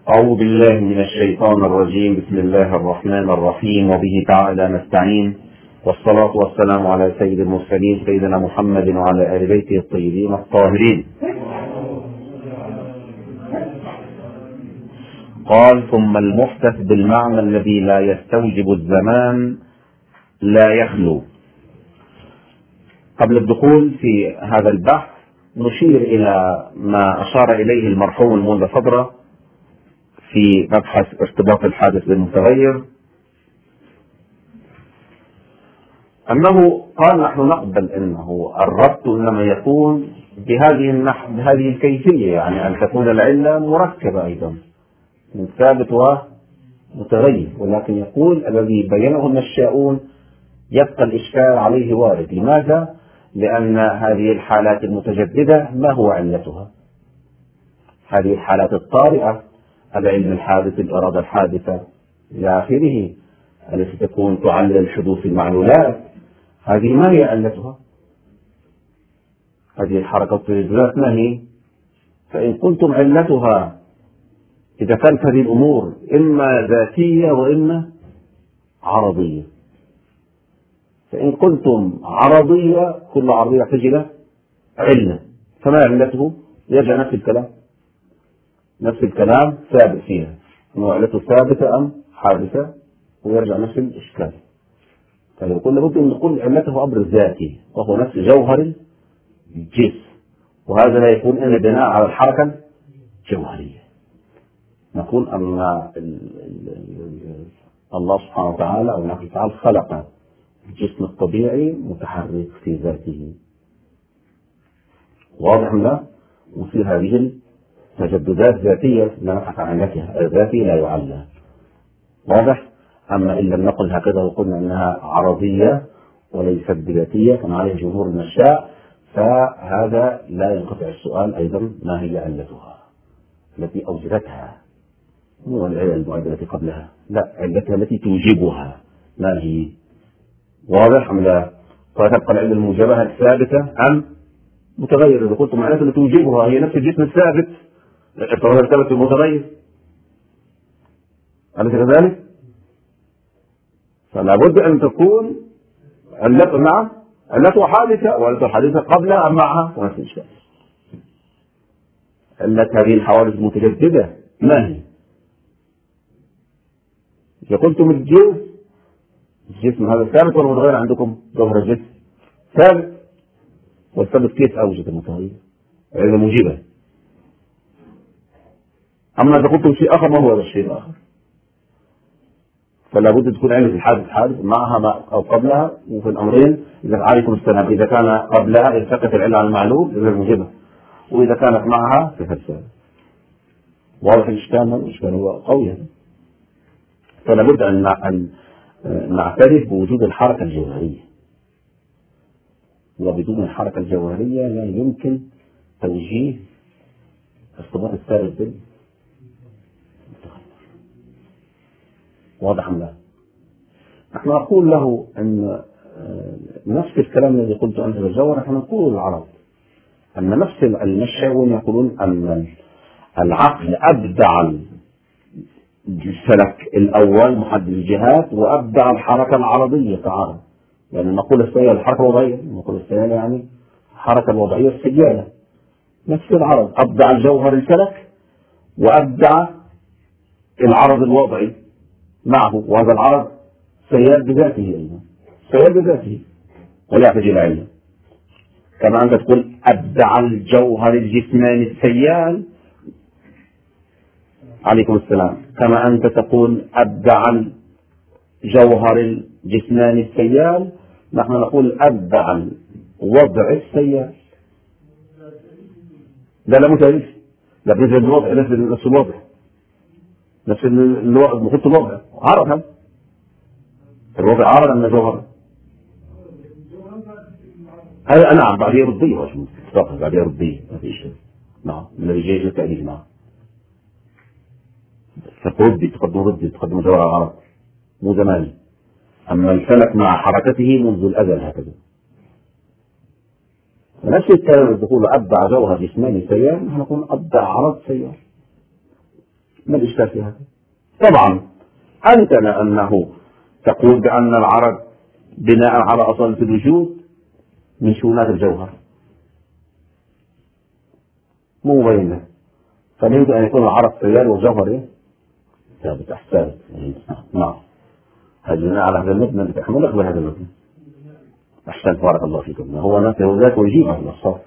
أعوذ بالله من الشيطان الرجيم. بسم الله الرحمن الرحيم، وبه تعالى نستعين، والصلاة والسلام على سيد المرسلين سيدنا محمد وعلى آل بيته الطيبين الطاهرين. قال: ثم المحدث بالمعنى الذي لا يستوجب الزمان لا يخلو. قبل الدخول في هذا البحث نشير إلى ما أشار إليه المرحوم منذ فترة في مبحث ارتباط الحادث بالمتغير، أنه قال: نحن نقبل أنه الربط إنما يكون بهذه الكيفية، يعني أن تكون العلة مركبة أيضا من ثابت ومتغير، ولكن يقول الذي بينه النشاؤون يبقى الإشكال عليه وارد. لماذا؟ لأن هذه الحالات المتجددة ما هو علتها؟ هذه الحالات الطارئة، العلم الحادث، الإرادة الحادثة إلى آخره، التي تكون تعلل حدوث المعلولات، هذه ما هي علتها؟ هذه الحركة التجديدات ما هي؟ فإن قلتم علتها، إذا كانت هذه الأمور إما ذاتية وإما عرضية، فإن قلتم عرضية، كل عرضية تجي له علة، فما علته؟ يرجع نفس الكلام ثابت فيها، أنه علته ثابتة أم حادثة، ويرجع نفس الإشكال. فلو كنا بد أن نقول علته أمر ذاتي وهو نفس جوهر الجسم، وهذا لا يكون إلا بناء على الحركة الجوهرية. نقول أن الله سبحانه وتعالى أو الله تعالى خلق الجسم الطبيعي متحرك في ذاته، واضح لا؟ وفي هذه التجددات ذاتية لا نبحث عن علتها، الذاتي لا يعلى، واضح؟ أما إن لم نقل هكذا وقلنا أنها عرضية وليست ذاتية كما عليه جمهور النشاء، فهذا لا ينقطع السؤال أيضا: ما هي علتها التي أوجدتها؟ مو العلة المعدة التي قبلها، لا، علتها التي توجبها ما هي؟ واضح أم لا؟ فتبقى العلة الموجبة الثابتة أم متغير؟ إذا قلتم علتها التي توجبها هي نفس الجسم الثابت، التغير الثابت المتغير، أليس كذلك؟ فلا بد أن تكون علته معه، علته حادثة، وعلته حادثة قبلها أم معها، ونفس الشيء. علة هذه الحوادث المتجددة ما هي؟ إذا قلتم الجسم هذا ثابت ولا متغير عندكم؟ جوهر الجسم ثابت، والثابت كيف أوجد المتغير؟ علة موجبة. أما إذا قلتم شيء آخر، ما هو هذا الشيء الآخر؟ فلا بد تكون علة الحادث حادث معها أو قبلها، وفي الأمرين إذا عليكم السلام، إذا كان قبلها التقت العلة على المعلوم إذا موجبة، وإذا كانت معها فهي ثابت. واضح الإشكال؟ الإشكال هو قوي. فلا بد أن نعترف بوجود الحركة الجوهرية، وبدون الحركة الجوهرية لا يمكن توجيه ارتباط الثابت بالمتغير. واضح أم لا؟ نحن نقول له أن نفس الكلام الذي قلت أنت بالجوهر نحن نقول العرب، أن نفس النشاؤون يقولون أن العقل أبدع الفلك الأول محدد الجهات، وأبدع الحركة العرضية كعرض، يعني نقول السيالة الحركة الوضعية، نقول السيالة يعني الحركة الوضعية السيالة، نفس العرض، أبدع الجوهر الفلك وأبدع العرض الوضعي معه، وهذا العرض سيال بذاته أيضا، سيال بذاته ولا يحتاج إلى علة. كما أنت تقول أبدع الجوهر الجسماني السيال، عليكم السلام، كما أنت تقول أبدع الجوهر الجسماني السيال، نحن نقول أبدع الوضع السيال. لا متعرف، لا بنفس الوضع، نفس الوضع، نفس الوضع، نقول الوضع عرض، الوضع عرض أن جوهر. هذا نعم بعدية ردية، بعدية ردية ما في شيء. نعم الذي جاي للتأليف. نعم ردي تقدم جوهر العرض مو زماني، أما الفلك مع حركته منذ الأزل هكذا. نفس الكلام تقول أبدع جوهر جسماني سيار، نحن نقول أبدع عرض سيار. ما الإشكال في هذا؟ طبعا أنتن أنه تقول بأن العرض بناء على أصالة الوجود من شؤونات الجوهر، مو مبينة، فلابد أن يكون العرض سيال والجوهر إيه؟ ثابت. أحسن. نعم، هذا بناء على هذا المبنى اللي تحمل أقبل هذا المبنى. أحسن، بارك الله فيكم. هو نفسه ذاك ويجيب على الصوت.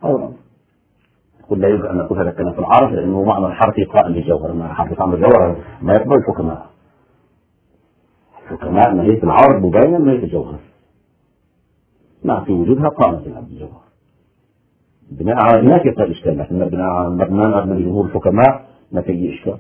قل لا يمكن أن نقول هذا الكلام في العرض لأنه معنى الحرف قائم بالجوهر، ما حرف قائم بالجوهر ما يقبل الحكماء. الحكماء ماهية العرض مبينة ماهية الجوهر، ما في وجودها قائمة بالجوهر. بناء على هناك يبقى الإشكال، لكن بناء على مبنى جمهور الحكماء ما في إشكال.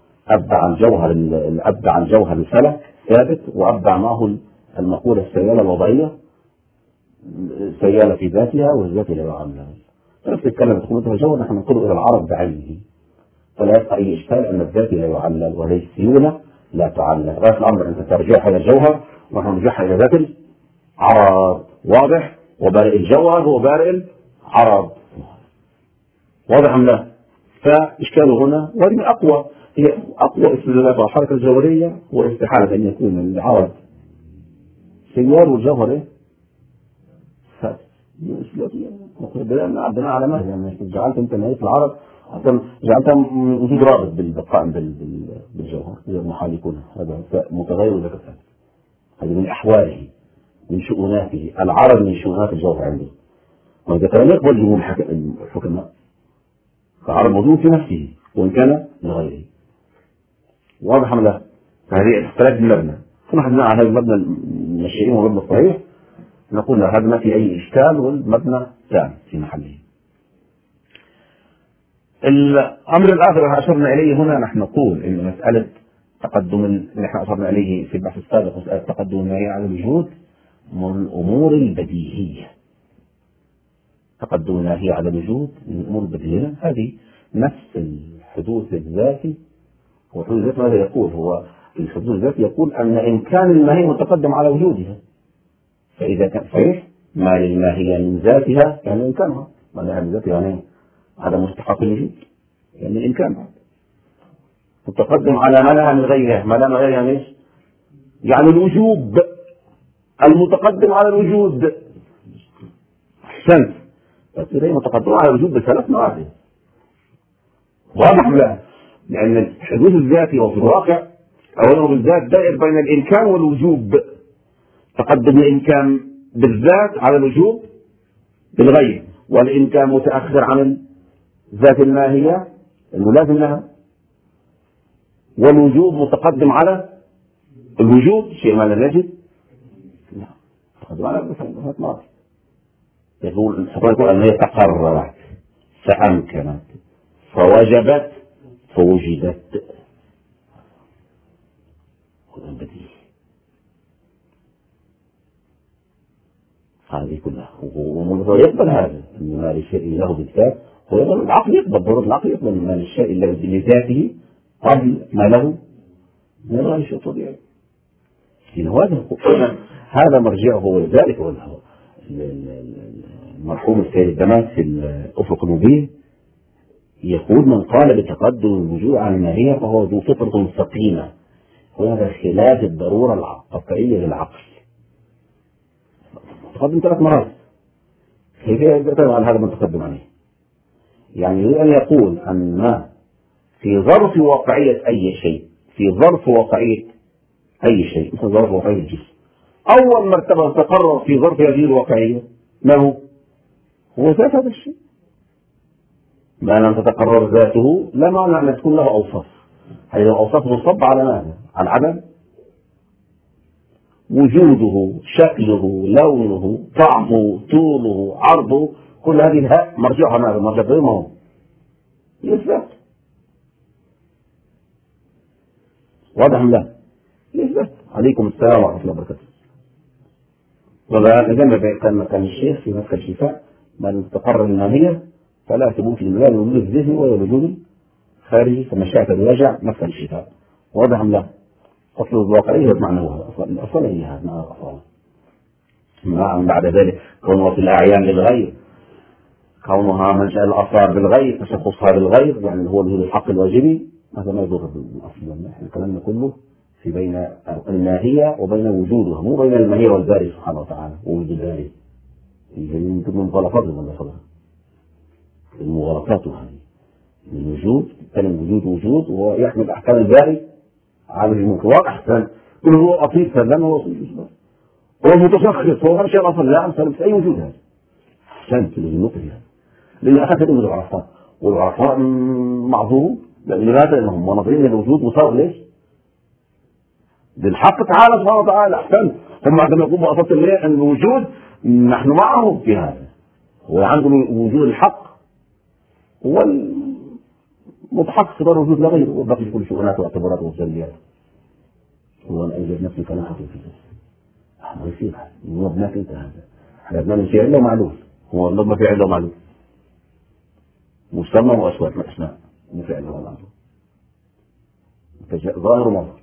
أبدع الجوهر الفلك ثابت، وأبدع معه المقولة السيالة الوضعية، سيالة في ذاتها والذات لا يعلم. نفس الكلام تقول الجوهر نحن ننقله إلى العرض بعينه، فلا يبقى أي إشكال أن الذات لا يعلل وهي السيولة لا تعلل. غاية الأمر أنت ترجعها إلى الجوهر ونحن نرجعها إلى ذات العرض. واضح؟ وبارئ الجوهر هو بارئ العرض. واضح أم لا؟ فإشكاله هنا، وهذه هي أقوى استدلالات على الحركة الجوهرية واستحالة أن يكون العرض سيال والجوهر إيه؟ بناء على ما يعني جعلت أنت نهاية العرض جعلتها وجود رابط بالقائم بالجوهر، غير محال يكون هذا متغير وذاك ثابت. هذه من أحواله من شؤوناته، العرض من شؤونات الجوهر عنده، وإذا كان يقبل جمهور الحكماء فالعرض موجود في نفسه وإن كان لغيره. واضح أم لا؟ فهذه اختلاف المبنى، فنحن بناء على هذا المبنى المشيئين والمبنى الصحيح نقول هذا ما في أي إشكال والمبنى تام في محله. الأمر الآخر اللي أشرنا إليه هنا، نحن نقول إن مسألة تقدم اللي نحن أشرنا إليه في البحث السابق، مسألة تقدم النهي على الوجود من الأمور البديهية. تقدم النهي على الوجود من الأمور البديهية، هذه نفس الحدوث الذاتي. وحدوث الذاتي ماذا يقول؟ هو الحدوث الذاتي يقول أن إمكان الماهية متقدم على وجودها، فإذا كان صحيح ما للماهية من ذاتها يعني إمكانها، ما لها من ذاتها يعني هذا مستحق الوجود، يعني الإمكان متقدم على ما لها من غيرها. ما لها من غيرها يعني إيش؟ يعني الوجوب المتقدم على الوجود. أحسنت. فإذا متقدم على الوجود بثلاث مراتب. واضح لا؟ لأن الحدوث الذاتي وفي الواقع أوله بالذات دائر بين الإمكان والوجوب. تقدم الإمكان بالذات على الوجوب بالغير، والإمكان متأخر عن ذات الماهية الملازم لها، والوجوب متقدم على الوجود شيء ما لم يجد. لا، تقدم على ثلاث مرات. يقول أن هي تقررت فأمكنت فوجبت فوجدت. هذه كلها ويقبل هذا أن ما للشيء له بالذات، ويقبل العقل يقبل ضرورة العقل يقبل ما للشيء له بذاته قبل ما له من غير شيء طبيعي. هذا مرجعه ولذلك هو المرحوم السيد الدماس في الأفق المبين يقول من قال بتقدم الوجود عن الماهية فهو ذو فطرة مستقيمة، وهذا خلاف الضرورة القطعية للعقل. تقدم ثلاث مرات، كيف يتكلم عن هذا من تقدم عليه؟ يعني يريد أن يقول أن ما في ظرف واقعية أي شيء، في ظرف واقعية أي شيء مثل ظرف واقعية الجسم، أول مرتبة تقرر في ظرف هذه الواقعية ما هو ذات هذا الشيء. ما لم تتقرر ذاته لا معنى أن تكون له أوصاف. هذه الأوصاف تصب على ماذا؟ على العدم، وجوده، شكله، لونه، طعمه، طوله، عرضه، كل هذه الهاء مرجعها ماذا؟ مرجع ما هو الإثبات. واضح أم لا؟ الإثبات. عليكم السلام ورحمة الله وبركاته. وإذا كان الشيخ في مسك الشفاء من تقرر الماهية فلا ثبوت المال وجود الذهن ولا وجود خارجي، فمشاعة الوجع مسك الشفاء. واضح أم لا؟ أصل الواقعية معنوها، الأصل هي هذا بعد ذلك كونها في الأعيان للغير، كونها منشأ الآثار بالغير، تشخصها بالغير، يعني هو الحق الواجبي هذا ما يضر اصلا. احنا كلامنا كله في بين الماهيه وبين وجودها، مو بين الماهيه والباري سبحانه وتعالى ووجود الباري. من ضمن مغالطات المنافقه المغالطات هذه الوجود، كلمة وجود ويحمل احكام الباري على المطلق. احسن كل هو اطيب سلم هو هو متشخص، هو غير شيء اصلا لا امثل في اي وجود. هذا احسنت للنقطه هذه، لان اخذت من العرفاء، والعرفاء معذور. لماذا؟ لانهم مناظرين للوجود وصار ليش؟ للحق تعالى سبحانه وتعالى. احسنت. هم عندما يقوموا بأساس ان الوجود نحن معهم في هذا، هو عندهم وجود الحق هو المتحقق دار الوجود لا غيره، وباقي كل شؤونات واعتبارات وسلبيات. هو انا اوجد نفسي كما حكيت في نفسي. ما يصير هو ابنك انت هذا. احنا ابننا في عله معلول، هو الله ما في عله معلول. مسمى واسماء من اسماء، مو في عله معلول. ظاهر ومظهر.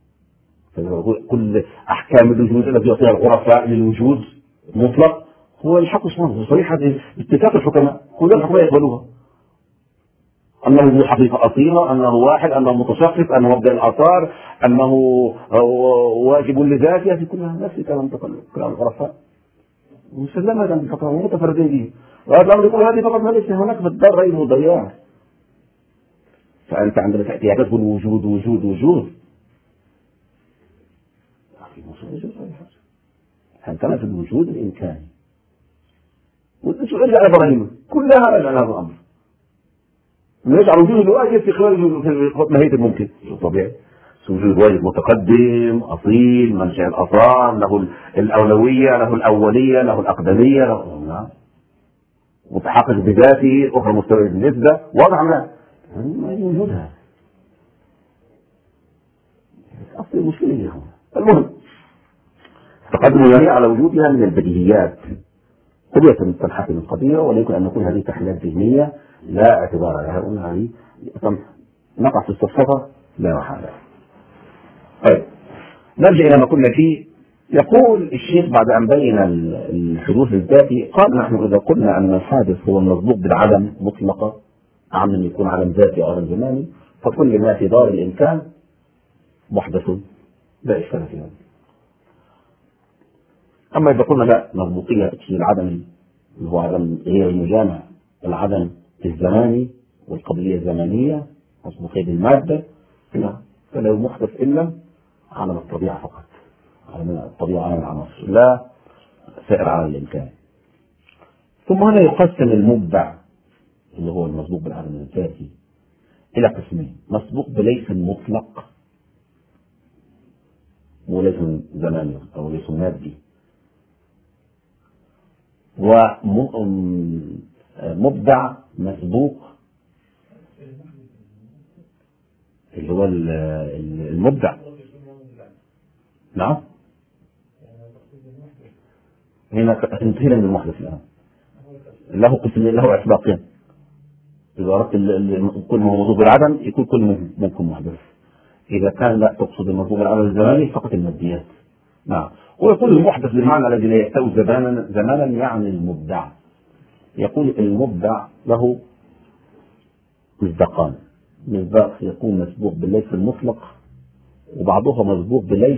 كل احكام الوجود التي يعطيها العرفاء للوجود مطلق هو الحق سبحانه. صريح هذه اتفاق الحكماء، كل الحكماء يقبلوها. انه ذو حقيقه اصيله، انه واحد، انه متشخص، انه مبدا الاثار، انه واجب لذاته، في كلها نفس كلام العرفاء. مسلمة هذا الفترة متفردين به. وهذا الامر يقول هذه فقط ما ليس هناك في الدار غير ضياع. فانت عندما تاتي تقول وجود وجود وجود، كان في الوجود الامكاني والسؤال على ابراهيم كلها على هذا الامر. نجعل وجود الواجب في خلال ماهية الممكن طبيعي. وجود الواجب متقدم اصيل، منشأ الاثار، له الاولويه، له الاوليه، له الاقدميه، له متحقق بذاته، اخرى مستوى بالنسبه، واضح ولا ما وجودها. اصل المشكله هي هنا. المهم تقدم الجميع على وجودها من البديهيات قضية من تنحكم القضية، وليكن أن نكون هذه تحليلات ذهنية لا اعتبار لها. قلنا هذه نقع في الصفصفة لا محالة. طيب نرجع إلى ما كنا فيه. يقول الشيخ بعد أن بين الحدوث الذاتي، قال نحن إذا قلنا أن الحادث هو المسبوق بالعدم مطلقة، عم يكون عدم ذاتي أو عدم زماني، فكل ما في دار الإمكان محدث لا إشكال فيه. أما إذا قلنا لا، مسبوقية تقصد العدم اللي هو عدم غير المجامع، العدم الزماني والقبلية الزمانية، مسبوقية بالمادة، لا، فلا محدث إلا عالم الطبيعة فقط، عالم الطبيعة عالم العناصر، لا سائر عالم الإمكان. ثم هنا يقسم المبدع اللي هو المسبوق بالعدم الذاتي إلى قسمين: مسبوق بليس مطلق وليس زماني أو ليس مادي، ومبدع مسبوق اللي هو المبدع. نعم هنا انتهينا من المحدث الآن. له قسم، له أسباقين. إذا أردت كل موضوع بالعدم يكون كل ممكن محدث. إذا كان لا تقصد الموضوع بالعدم الزماني فقط الماديات. نعم. ويقول المحدث بالمعنى الذي لا يحتوي زمانا يعني المبدع. يقول المبدع له مصداقان: مصداق يكون مسبوق بالليس المطلق، وبعضها مسبوق بالليس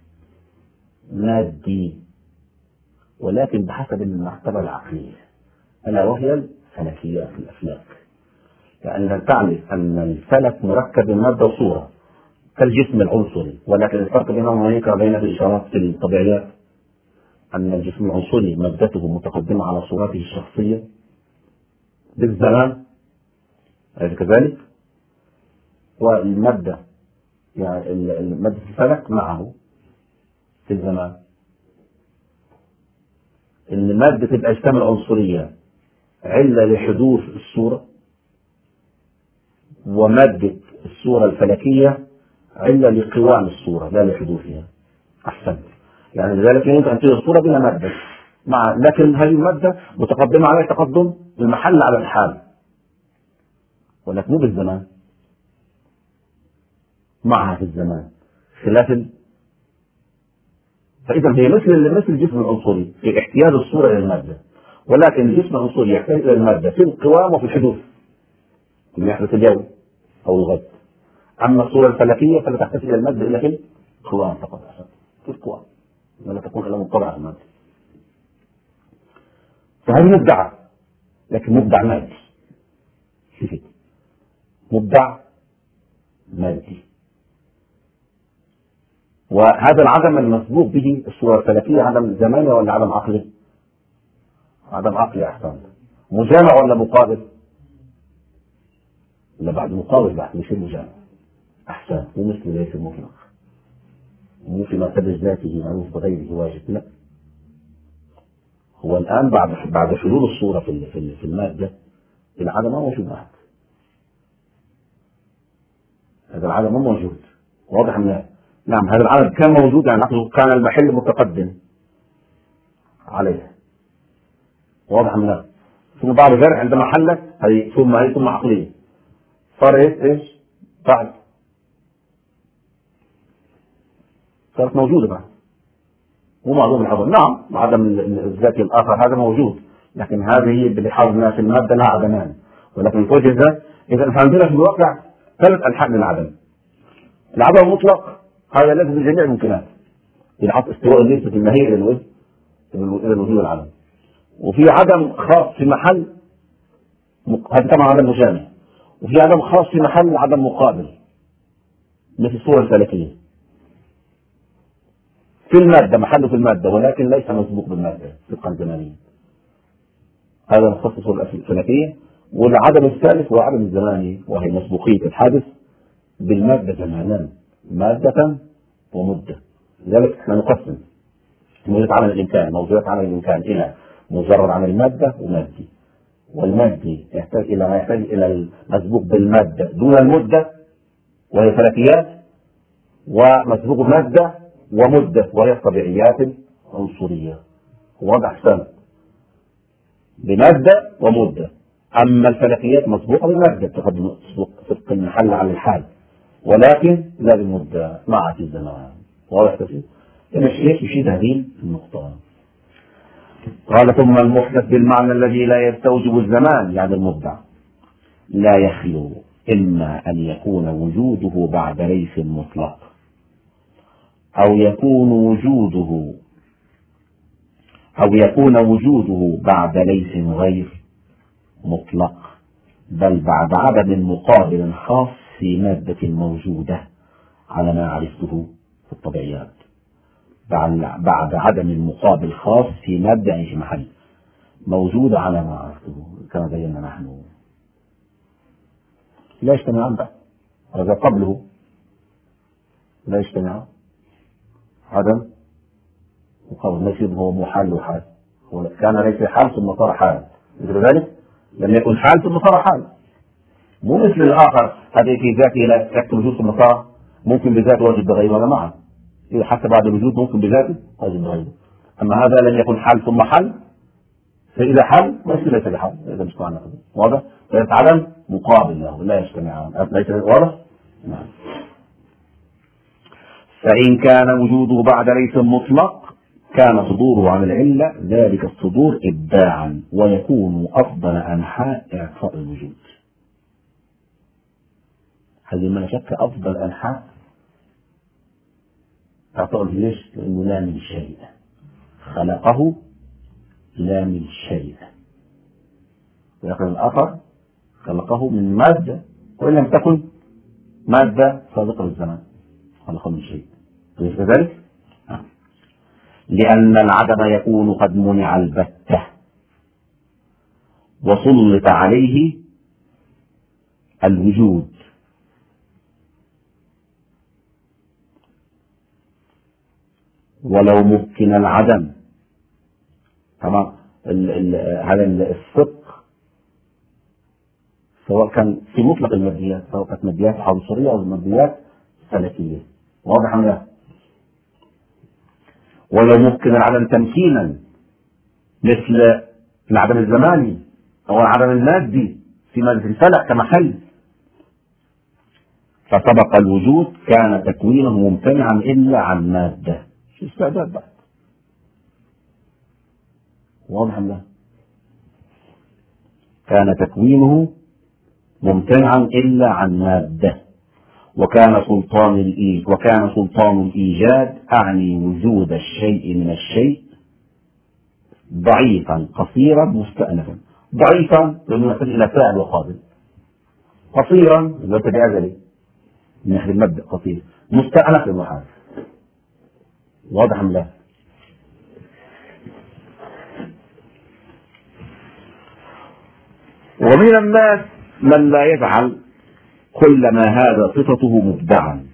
مادي ولكن بحسب المرتبة العقلية، ألا وهي الفلكيات، الأفلاك. لأن تعرف أن الفلك مركب من مادة وصورة كالجسم العنصري، ولكن الفرق بينهم هناك بين الإشارات في الطبيعيات أن الجسم العنصري مادته متقدمة على صورته الشخصية بالزمان، أليس كذلك؟ والمادة يعني مادة الفلك معه في الزمان. المادة الأجسام العنصرية علة لحدوث الصورة، ومادة الصورة الفلكية علة لقوام الصورة لا لحدوثها. أحسنت. يعني لذلك يمكن أن تجد الصورة بلا مادة لكن هذه المادة متقدمة على تقدم المحل على الحال، ولكن مو بالزمان، معها في الزمان خلاف. فإذا هي مثل الجسم العنصري في احتياج الصورة إلى المادة، ولكن الجسم العنصري يحتاج إلى المادة في القوام وفي الحدوث، كما يحدث اليوم أو الغد. أما الصورة الفلكية فلا تحتاج إلى المادة إلا في القوام فقط، في القوام ولا تكون إلا مطلعة المادة. فهذه مبدعة، لكن مبدع مادي. شوفي، مبدع مادي. وهذا العدم المسبوق به الصورة الفلكية عدم زماني ولا عدم عقلي؟ عدم عقلي أحسن. مجامع ولا مقابل؟ لا، بعد مقابل، بعد مش مجامع. أحسن. ومثل ليس المطلق، مو في مرتبة ذاته معروف بغيره واجب. لا، هو الآن بعد حلول الصورة في المادة العدم ما موجود بعد. هذا العدم ما موجود. واضح أن نعم هذا العدم كان موجود، يعني كان المحل متقدم عليه. واضح أن لا. ثم بعد ذلك عندما حلت هي ثم عقلية صارت ايش؟ بعد صارت موجودة بعد. مو معدوم العدم. نعم عدم الذاتي الآخر هذا موجود، لكن هذه اللي حاولنا في المادة لها عدمان، ولكن في وجه الذات. إذا عندنا في الواقع 3 أنحاء من العدم. العدم المطلق هذا لازم من جميع الممكنات، ينحط استواء ليس في النهاية إلى الوجود والعدم. وفي عدم خاص في محل هذا طبعا عدم مجامع، وفي عدم خاص في محل عدم مقابل مثل الصورة الفلكية في المادة، محله في المادة ولكن ليس مسبوق بالمادة صدقا زمانيا. هذا مخصص الصورة الفلكية. والعدم الثالث هو عدم الزماني، وهي مسبوقية الحادث بالمادة زمانا، مادة ومدة. لذلك احنا نقسم موجودات عمل الإمكان، موجودات عمل الإمكان إلى مجرد عمل المادة ومادي. والمادي يحتاج إلى ما يحتاج إلى المسبوق بالمادة دون المدة وهي فلكيات، ومسبوق بمادة ومدة وهي الطبيعيات العنصرية. واضح سنة بمادة ومدة. أما الفلكيات مسبوقة بمادة تقدم صدق المحل على الحال، ولكن لا بمدة مع الزمان. واضح كثير. الشيخ يشيد هذه النقطة. قال ثم المحدث بالمعنى الذي لا يستوجب الزمان يعني المبدع لا يخلو إما أن يكون وجوده بعد ليس مطلق، أو يكون وجوده بعد ليس غير مطلق، بل بعد عدم مقابل خاص في مادة موجودة على ما عرفته في الطبيعيات. بعد عدم مقابل خاص في مادة أي محل موجودة على ما عرفته كما بينا نحن. لا يجتمعان بعد، هذا قبله لا يجتمعان. عدم مقابل ليس هو محال وحال، كان ليس حال ثم صار حال، مثل ذلك لم يكن حال ثم صار حال. مو مثل الآخر هذه في ذاته لا يكتب وجود ثم صار، ممكن بذاته واجب بغيره ولا معا، إذا حتى بعد الوجود ممكن بذاته واجب بغيره. أما هذا لم يكن حال ثم حل، فإذا حل ليس بحال، إذا مش معنى. واضح؟ فيتعلم مقابل له لا يجتمعان. ليس واضح؟ نعم. فإن كان وجوده بعد ليس مطلق كان صدوره عن العلة ذلك الصدور إبداعا، ويكون أفضل أنحاء إعطاء الوجود. هذه ما شك أفضل أنحاء إعطاء الوجود. ليش؟ لأنه لا من شيء خلقه، لا من شيء. ولكن الآخر خلقه من مادة، وإن لم تكن مادة سابقة للزمان خلقه من شيء. ليس كذلك؟ لأن العدم يكون قد منع البتة وسلط عليه الوجود، ولو ممكن العدم. تمام. هذا الصدق سواء كان في مطلق الماديات، سواء كانت ماديات عنصرية أو ماديات فلكية. واضح أم لا؟ ولو ممكن العدم تمكينا مثل العدم الزماني أو العدم المادي في مادة الفلك كمحل، فسبق الوجود كان تكوينه ممتنعا إلا عن مادة. شو استعداد بعد؟ واضح أم لا؟ كان تكوينه ممتنعا إلا عن مادة، وكان سلطان الإيجاد أعني وجود الشيء من الشيء ضعيفا قصيرا مستأنفا. ضعيفا لأنه يحتاج إلى فاعل وقابل، قصيرا لأنه يحتاج أجلي من ناحية المبدأ قصير، مستأنف لأنه حادث. واضح أم لا؟ ومن الناس من لا يجعل كل ما هذا صفته مبدعا.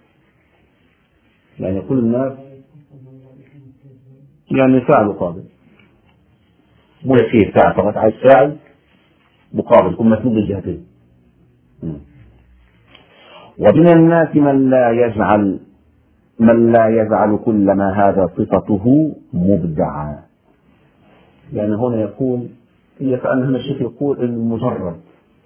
يعني كل الناس يعني فاعل وقابل، مو يكفي فاعل فقط، عايز فاعل مقابل يكون مسنود للجهتين. ومن الناس من لا يجعل كل ما هذا صفته مبدعا. يعني هنا يقول هي كأن هنا الشيخ يقول المجرد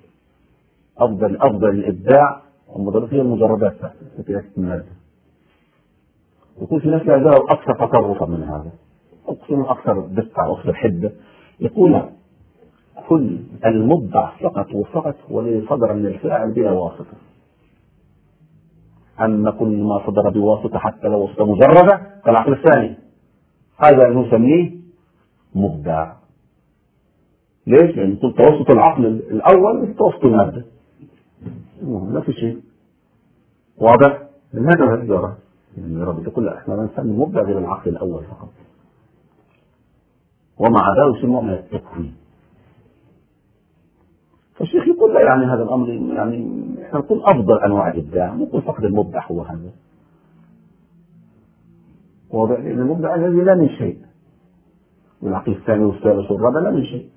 أفضل الإبداع والمجرد هي المجردات التي ليست من المادة. يقول في ناس لا يزال أكثر تطرفا من هذا، أقسم أكثر دقة وأكثر حدة. يقول كل المبدع فقط وفقط والذي صدر من الفاعل بلا واسطة. أما كل ما صدر بواسطة حتى لو واسطة مجردة كالعقل الثاني هذا نسميه مبدع. ليش؟ لأن يعني توسط العقل الأول توسط المادة لا في شيء. واضح؟ من هذا الجرى يعني رب يقول احنا نسمي مبدع غير العقل الأول فقط، ومع ذلك يسمى من التكوين. فالشيخ يقول لا، يعني هذا الأمر يعني احنا نقول أفضل أنواع الإبداع، نقول فقط المبدع هو هذا. واضح؟ لأن المبدع الذي لا من شيء، والعقل الثاني والثالث والرابع لا من شيء،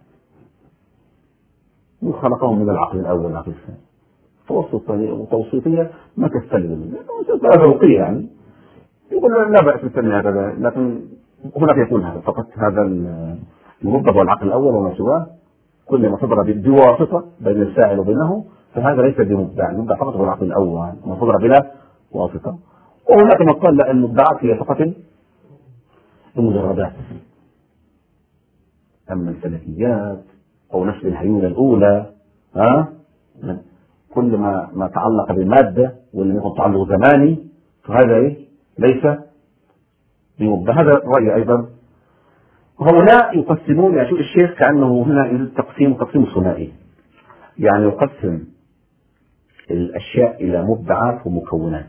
خلقهم من العقل الأول والعقل الثاني. توسطية ما تستلزم ذوقية يعني يقول لا بأس نسمي هذا، لكن هناك يكون هذا فقط هذا المبدع هو العقل الأول وما سواه كل ما صدر بواسطة بين الفاعل وبينه فهذا ليس بمبدع. المبدع فقط هو العقل الأول ما صدر بلا واسطة. وهناك من قال لا، المبدعات هي فقط المجردات. أما الفلكيات أو نسب الهيولة الأولى كل ما تعلق بالمادة واللي يكون تعلق زماني فهذا ليس بمبدع. هذا رأي أيضا. هؤلاء يقسمون، يعني شوف الشيخ كأنه هنا يريد تقسيم ثنائي، يعني يقسم الأشياء إلى مبدعات ومكونات،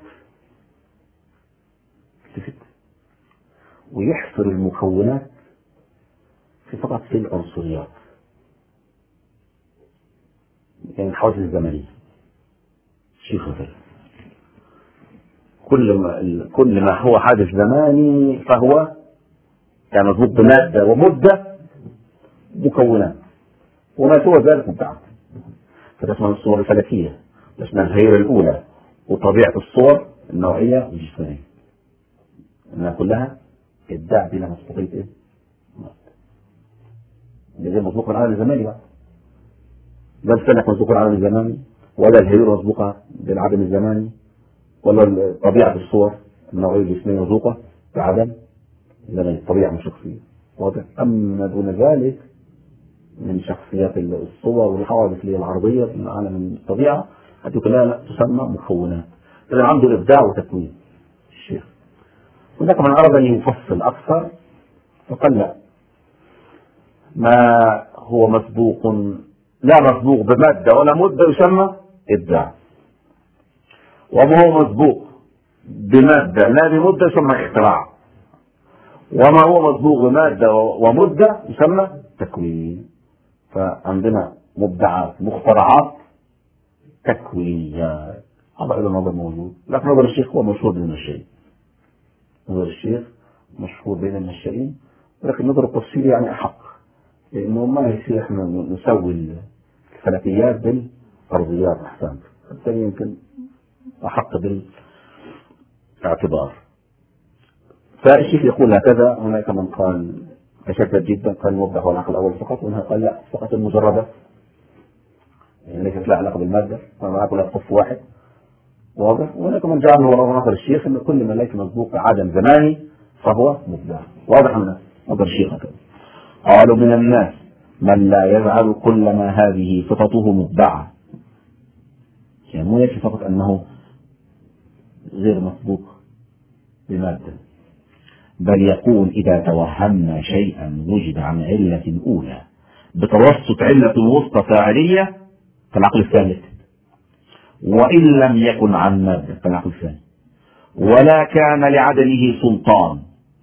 ويحصر المكونات فقط في العنصريات، يعني الحواجز الزمنية. شيخ كل ما هو حادث زماني فهو يعني مضبوط بمادة ومدة مكونات، وما سوى ذلك مبدعات. فتسمى الصور الفلكية، تسمى الهيئة الأولى، وطبيعة الصور النوعية والجسمانية، إنها كلها إبداع بلا مسبوقية زي مسبوق العالم الزماني بقى. لا الفلك مسبوق العالم الزماني، ولا الهيئة مسبوقة بالعدم الزماني، ولا طبيعة الصور النوعية والجسمانية مسبوقة بعدم زماني، الطبيعة مش شخصية. واضح؟ أما دون ذلك من شخصيات الصور والحوادث اللي هي العرضية من عالم الطبيعة هذه كلها تسمى مكونات. إذا عنده إبداع وتكوين الشيخ. هناك من أراد أن يفصل أكثر فقال لا، ما هو مسبوق لا مسبوق بمادة ولا مدة يسمى إبداع، وما هو مسبوق بمادة لا بمدة يسمى اختراع، وما هو مسبوق بمادة ومدة يسمى تكوين. فعندنا مبدعات، مخترعات، تكوينيات. هذا أيضا نظر موجود، لكن نظر الشيخ هو مشهور بين الشيء. نظر الشيخ مشهور بين الشيئين، ولكن نظر التفصيل يعني أحق، لأنه ما يصير احنا نسوي الفلكيات بالأرضيات أحسن، حتى يمكن أحق بالاعتبار. فالشيخ يقول هكذا. هناك من قال تشدد جدا، قال المبدع هو العقل الأول فقط، وهنا قال لا، فقط المجردة يعني ليست لها علاقة بالمادة، وما كلها صف واحد. واضح؟ وهناك من جعل هو نظر الشيخ أن كل ما ليس مسبوق بعدم زماني فهو مبدع. واضح من نظر الشيخ هكذا. قالوا من الناس من لا يجعل كل ما هذه صفته مبدعة، يعني مو يكفي فقط أنه غير مسبوق بمادة، بل يكون إذا توهمنا شيئا وجد عن علة أولى بتوسط علة وسطى فاعلية فالعقل الثالث، وإن لم يكن عن مادة فالعقل الثاني، ولا كان لعدمه سلطان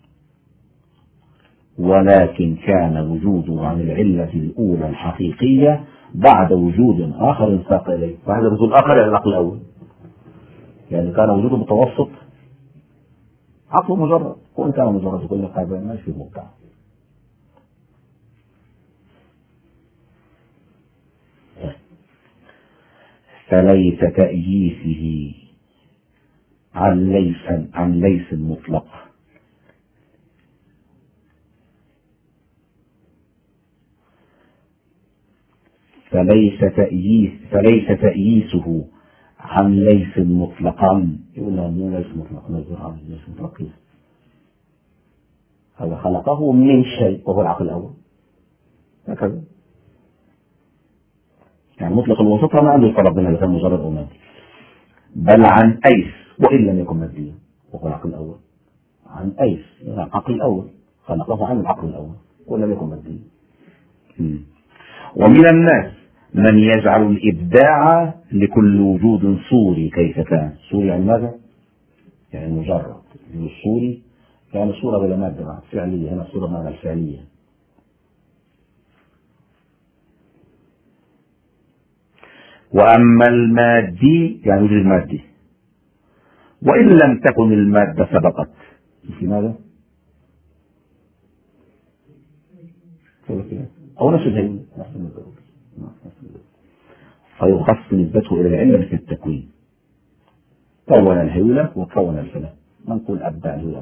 ولكن كان وجوده عن العلة الأولى الحقيقية بعد وجود آخر انساق إليه. فهذا وجود آخر إلى العقل الأول، يعني كان وجوده متوسط، عقله مجرد، وإن كان مجرد يقول لك هذا ما في مبدع. فليس تأييسه عن ليس المطلق، فليس تأييسه عن ليس مطلقا. يقول له مو ليس مطلق، نظر عن ليس مطلق، هذا خلقه من شيء وهو العقل الأول، هكذا. يعني مطلق الوسطى ما عنده فرق بين هذا مجرد أو مادي، بل عن أيس وإن لم يكن ماديا وهو العقل الأول. عن أيس العقل الأول، خلقه عن العقل الأول وإن لم يكن ماديا. ومن الناس من يجعل الإبداع لكل وجود صوري كيف كان. صوري يعني ماذا؟ يعني مجرد. الصوري يعني صورة بلا مادة بعد فعلية، هنا صورة معنى الفعلية. وأما المادي يعني وجود المادي، وإن لم تكن المادة سبقت. في ماذا؟ أو نفس الهيئة، فيخص نسبته إلى العلة في التكوين. كون الهيولة وكون الفلك، نقول أبدع الهيولة.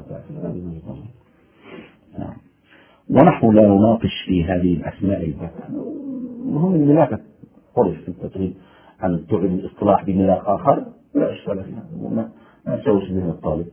ونحن لا نناقش في هذه الأسماء البتة. مهم الملاكة قرش في التدريب أن تعد الاصطلاح بملاك آخر لا إشكال فيها، ما تسويش به الطالب.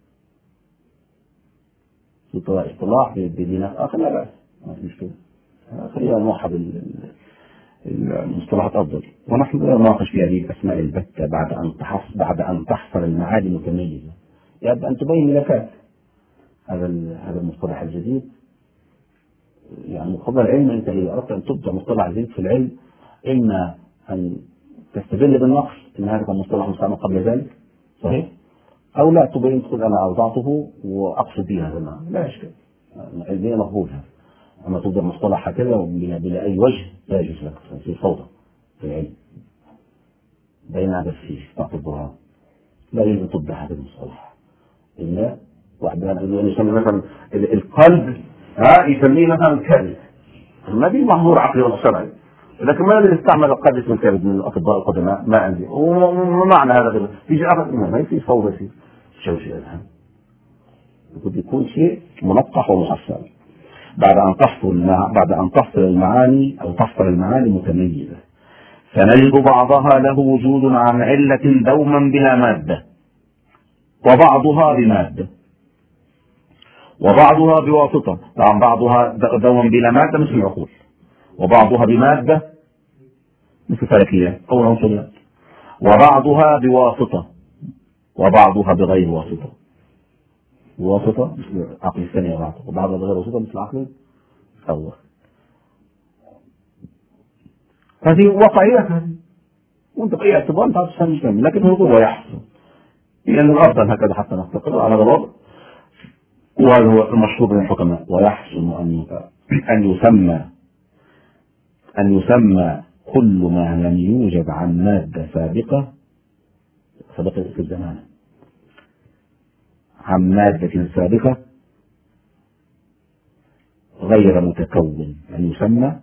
في اصطلاح بملاك آخر لا بأس، ما في مشكلة، خلينا نوحد المصطلحات أفضل. ونحن لا نناقش في هذه الأسماء البتة بعد أن تحصل المعاني متميزة. يجب أن تبين ملكات هذا المصطلح الجديد. يعني مقتضى العلم أنت إذا أردت أن تبدأ مصطلح جديد في العلم إما أن تستدل بالنقص أن هذا كان مصطلح مستعمل قبل ذلك صحيح، أو لا تبين تقول أنا أوضعته وأقصد به هذا المعنى، لا إشكال، علميا مقبول هذا. أما تبدأ مصطلح هكذا بلا أي وجه لا يجوز لك، في فوضى في العلم. بين هذا في تعطي البرهان، لا يجوز أن تبدأ هذا المصطلح إلا واحد يسمي مثلا القلب يسميه مثلا كذب، ما دي محظور عقلي ولا شرعي، لكن ما الذي استعمل القلب اسم كذب من الأطباء القدماء ما عندي، ومعنى هذا غير يجي آخر ما يصير فوضى فيه شوشي الآن. يقول يكون شيء منطق ومحصل بعد أن تحصل المعاني أو تحصل المعاني متميزة، فنجد بعضها له وجود عن علة دوما بلا مادة، وبعضها بمادة، وبعضها بواسطة. طبعا بعضها دوما بلا مادة مثل العقول، وبعضها بمادة مثل الفلكيات أو العنصريات، وبعضها بواسطة، وبعضها بغير واسطة. بواسطة مثل عقل الثانية وبعضها، وبعضها بغير واسطة مثل عقل الأول. هذه واقعية هذه، وانت بأي اعتبار انت هتفهم مش كامل، لكن هو يقول ويحصل، لأن الأفضل هكذا حتى نستقر على ضرر. وهذا هو المشهور من الحكماء. ويحسن أن يسمى كل ما لم يوجد عن مادة سابقة في الزمان، عن مادة سابقة غير متكون، أن يسمى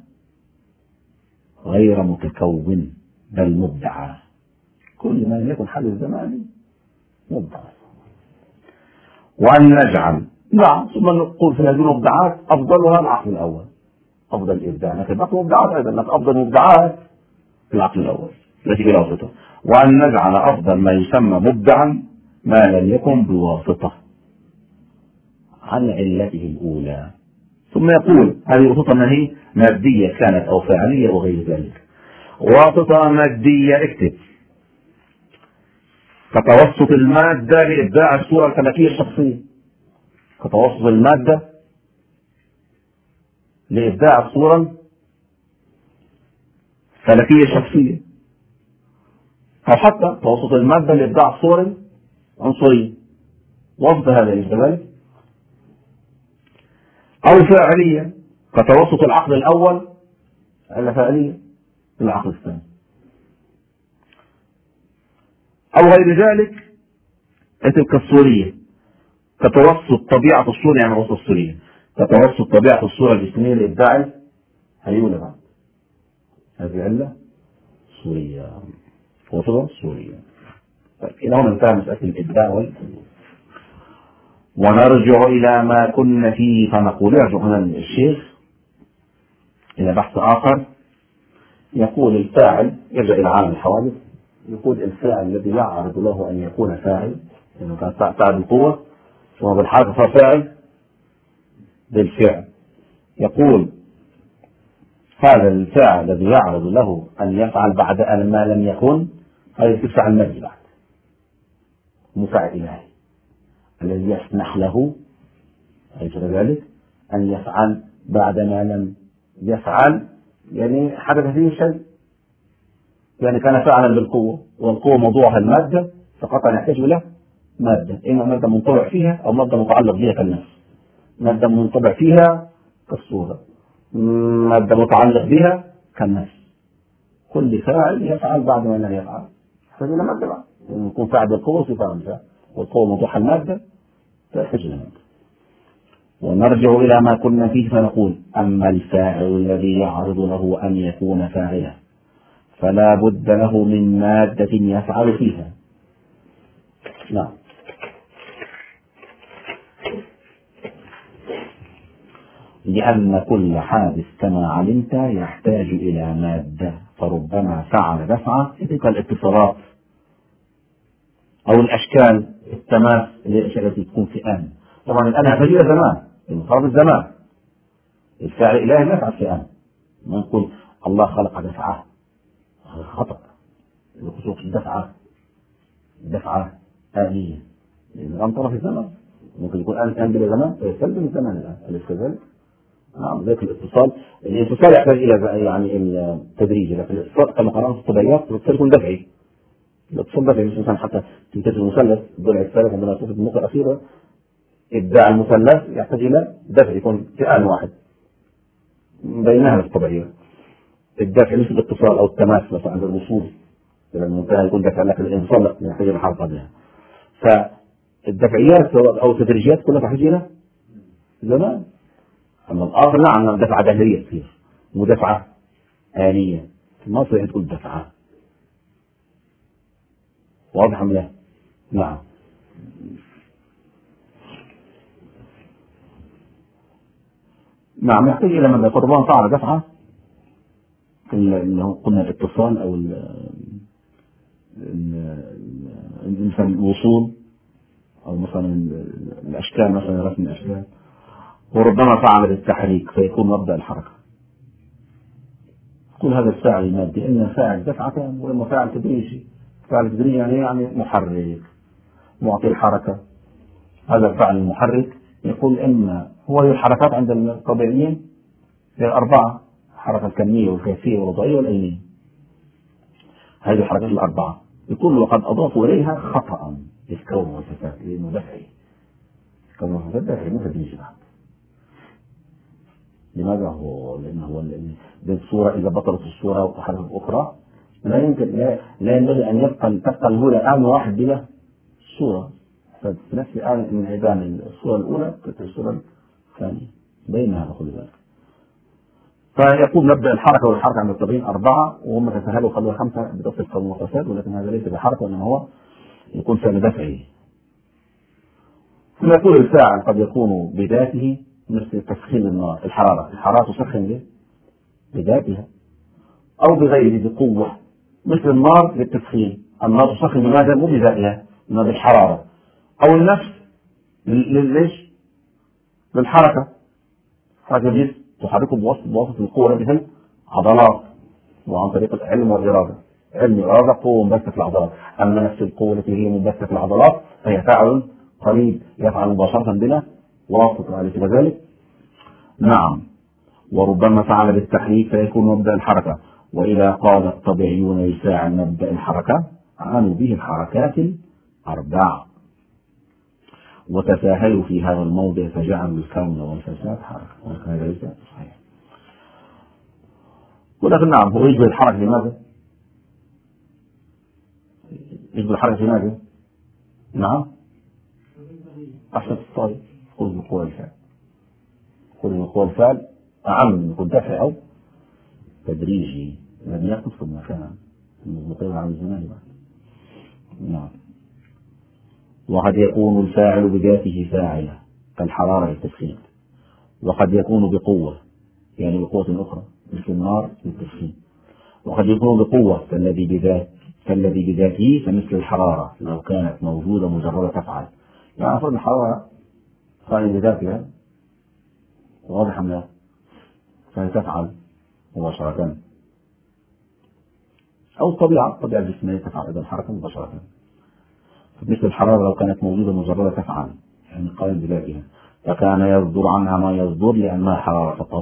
غير متكون بل مبدعة. كل ما لم يكن حل الزمان مبدع. وأن نجعل ثم نقول في هذه المبدعات أفضلها العقل الأول، أفضل الإبداع، لكن باقي مبدعات أيضا، لكن أفضل مبدعات في العقل الأول التي بلا واسطة. وأن نجعل أفضل ما يسمى مبدعا ما لم يكن بواسطة عن علته الأولى. ثم يقول هذه الواسطة ما هي؟ مادية كانت أو فاعلية وغير ذلك. واسطة مادية اكتب كتوسط المادة لإبداع الصورة الفلكية الشخصية. كتوسط المادة لإبداع الصورة الفلكية الشخصية، أو حتى توسط المادة لإبداع صور عنصرية، وصف هذا الجبل. أو فاعلية كتوسط العقل الأول على فاعلية العقل الثاني، أو غير ذلك. تلك الصورية كتوسط طبيعة الصورة، يعني وسط الصورية كتوسط طبيعة الصورة الجسمية لإبداع هيولى بعد هذه علة صورية، وصفة صورية. طيب إلى هنا انتهى مسألة الإبداع ونرجع إلى ما كنا فيه فنقول. يرجع هنا الشيخ إلى بحث آخر، يقول الفاعل يرجع إلى عالم الحوادث. يقول الفاعل الذي يعرض له أن يكون فاعل، إنه كان فاعل بالقوة ثم بالحركة صار فاعل بالفعل. يقول هذا الفاعل الذي يعرض له أن يفعل بعد أن ما لم يكن، هذا تفعل المادي بعد مفعل إلهي الذي يسمح له أليس ذلك أن يفعل بعد ما لم يفعل، يعني حدث فيه شيء، يعني كان فعلا بالقوة والقوة موضوعها المادة، فقط يحتاج إلى مادة، إما مادة منطبع فيها أو مادة متعلق بها كالنفس. مادة منطبع فيها كالصورة، مادة متعلق بها كالنفس. كل فاعل يفعل بعد ما لم يفعل يحتاج إلى مادة بعد، يكون فاعل بالقوة صفة أنثى والقوة موضوعها المادة تحتاج إلى مادة. ونرجع إلى ما كنا فيه فنقول أما الفاعل الذي يعرض له أن يكون فاعلا فلا بد له من مادة يفعل فيها. نعم. لأن كل حادث كما علمت يحتاج إلى مادة، فربما فعل دفعة تلك الاتصالات أو الأشكال التماس التي تكون في آن. طبعا الآن يحتاج إلى زمان، المفروض الزمان. الفعل الإلهي لا يفعل في آن. ما نقول الله خلق دفعة، هذا خطأ. الخصوص دفعة آنية، لأن الآن طرف الزمان ممكن يكون آن بلا زمان فيستلزم الزمان الآن، أليس كذلك؟ نعم. ذلك الانفصال يحتاج إلى يعني التدريج، لكن الاتصال كما قرأنا في الطبيعيات يكون دفعي. الاتصال دفعي، مش مثلا حتى تنتج المثلث الضلع الثالث عندما نشوف النقطة الأخيرة إبداع المثلث يحتاج إلى دفع، يكون في آن واحد بينها في الطبيعيات. الدفع مثل الاتصال أو التماس مثلا عند الوصول إلى المنتهى يكون دفع، لكن الانفصال يحتاج إلى حركة بها. فالدفعيات أو التدريجيات كلها تحتاج إلى زمان. أما الآخر نعم دفعة دهرية تصير ودفعة آنية، ما صحيح تقول دفعة. واضح أم لا؟ نعم. نعم يحتاج إلى ماذا؟ فربما فعل دفعة اللي هو قلنا الاتصال أو مثلا الوصول، أو مثلا الأشكال، مثلا رسم الأشكال، وربما فعل بالتحريك فيكون مبدأ الحركة. كل هذا الفاعل المادي إما فاعل دفعة وإما فاعل تدريجي. فاعل تدريجي يعني محرك معطي الحركة. هذا الفاعل المحرك يقول إما هو الحركات عند الطبيعيين هي الأربعة: الحركة الكمية والكيفية والوضعية والأينية. هذه الحركات الأربعة يقول وقد أضافوا إليها خطأ الكون والصفات، لأنه دفعي. الكون والصفات دفعي مو تدريجي بعد. لماذا؟ لأنه هو بالصورة إذا بطلت الصورة وتحرك أخرى لا يمكن لا ينبغي أن تبقى الأولى آن واحد بلا صورة، ففي نفس الآن انعدام الصورة الأولى تلك الصورة الثانية بينها كل ذلك. فيكون مبدأ الحركة والحركة عند الطبيعيين أربعة، وهم تسهلوا خلوها خمسة بتصل قوم وفساد، ولكن هذا ليس بحركة وإنما هو يكون فعل دفعي. ثم يكون الفاعل قد يكون بذاته مثل تسخين النار. الحرارة تسخن بذاتها أو بغيره بقوة، مثل النار للتسخين. النار تسخن بماذا؟ مو بذاتها، إنما بالحرارة. أو النفس ليش؟ بالحركة. حركة الجسم تحركه بواسطة القوة مثل عضلات وعن طريق العلم والإرادة. علم الإرادة قوة مبثة في العضلات، أما نفس القوة التي هي مبثة في العضلات فهي فاعل قريب يفعل مباشرة بلا واسطة، أليس كذلك؟ نعم. وربما فعل بالتحريك فيكون مبدأ الحركة، وإذا قال الطبيعيون يساعد مبدأ الحركة عنوا به الحركات الأربع، وتساهلوا في هذا الموضع فجعلوا الكون والفساد حركة، ولكن هذا ليس صحيح. ولكن نعم هو يجبر الحركة لماذا؟ يجبر الحركة لماذا؟ نعم أحسن الصائب خذ من قوى الفعل، خذ من قوى الفعل أعم من يكون دفع أو تدريجي، لم يكن ثم كان المطير عن الزمان بعد. نعم. وقد يكون الفاعل بذاته فاعلة كالحرارة للتسخين، وقد يكون بقوة يعني بقوة أخرى مثل النار للتسخين، وقد يكون بقوة فالذي بذاته فمثل الحرارة لو كانت موجودة مجرد تفعل، يعني أفضل الحرارة فهي بذاتها واضح أم لا؟ فهي تفعل مباشرة، أو الطبيعة الجسمية تفعل أيضا الحركة مباشرة، مثل الحرارة لو كانت موجودة مجرد تفعل يعني قائم بذاتها، فكان يصدر عنها ما يصدر لأنها حرارة فقط.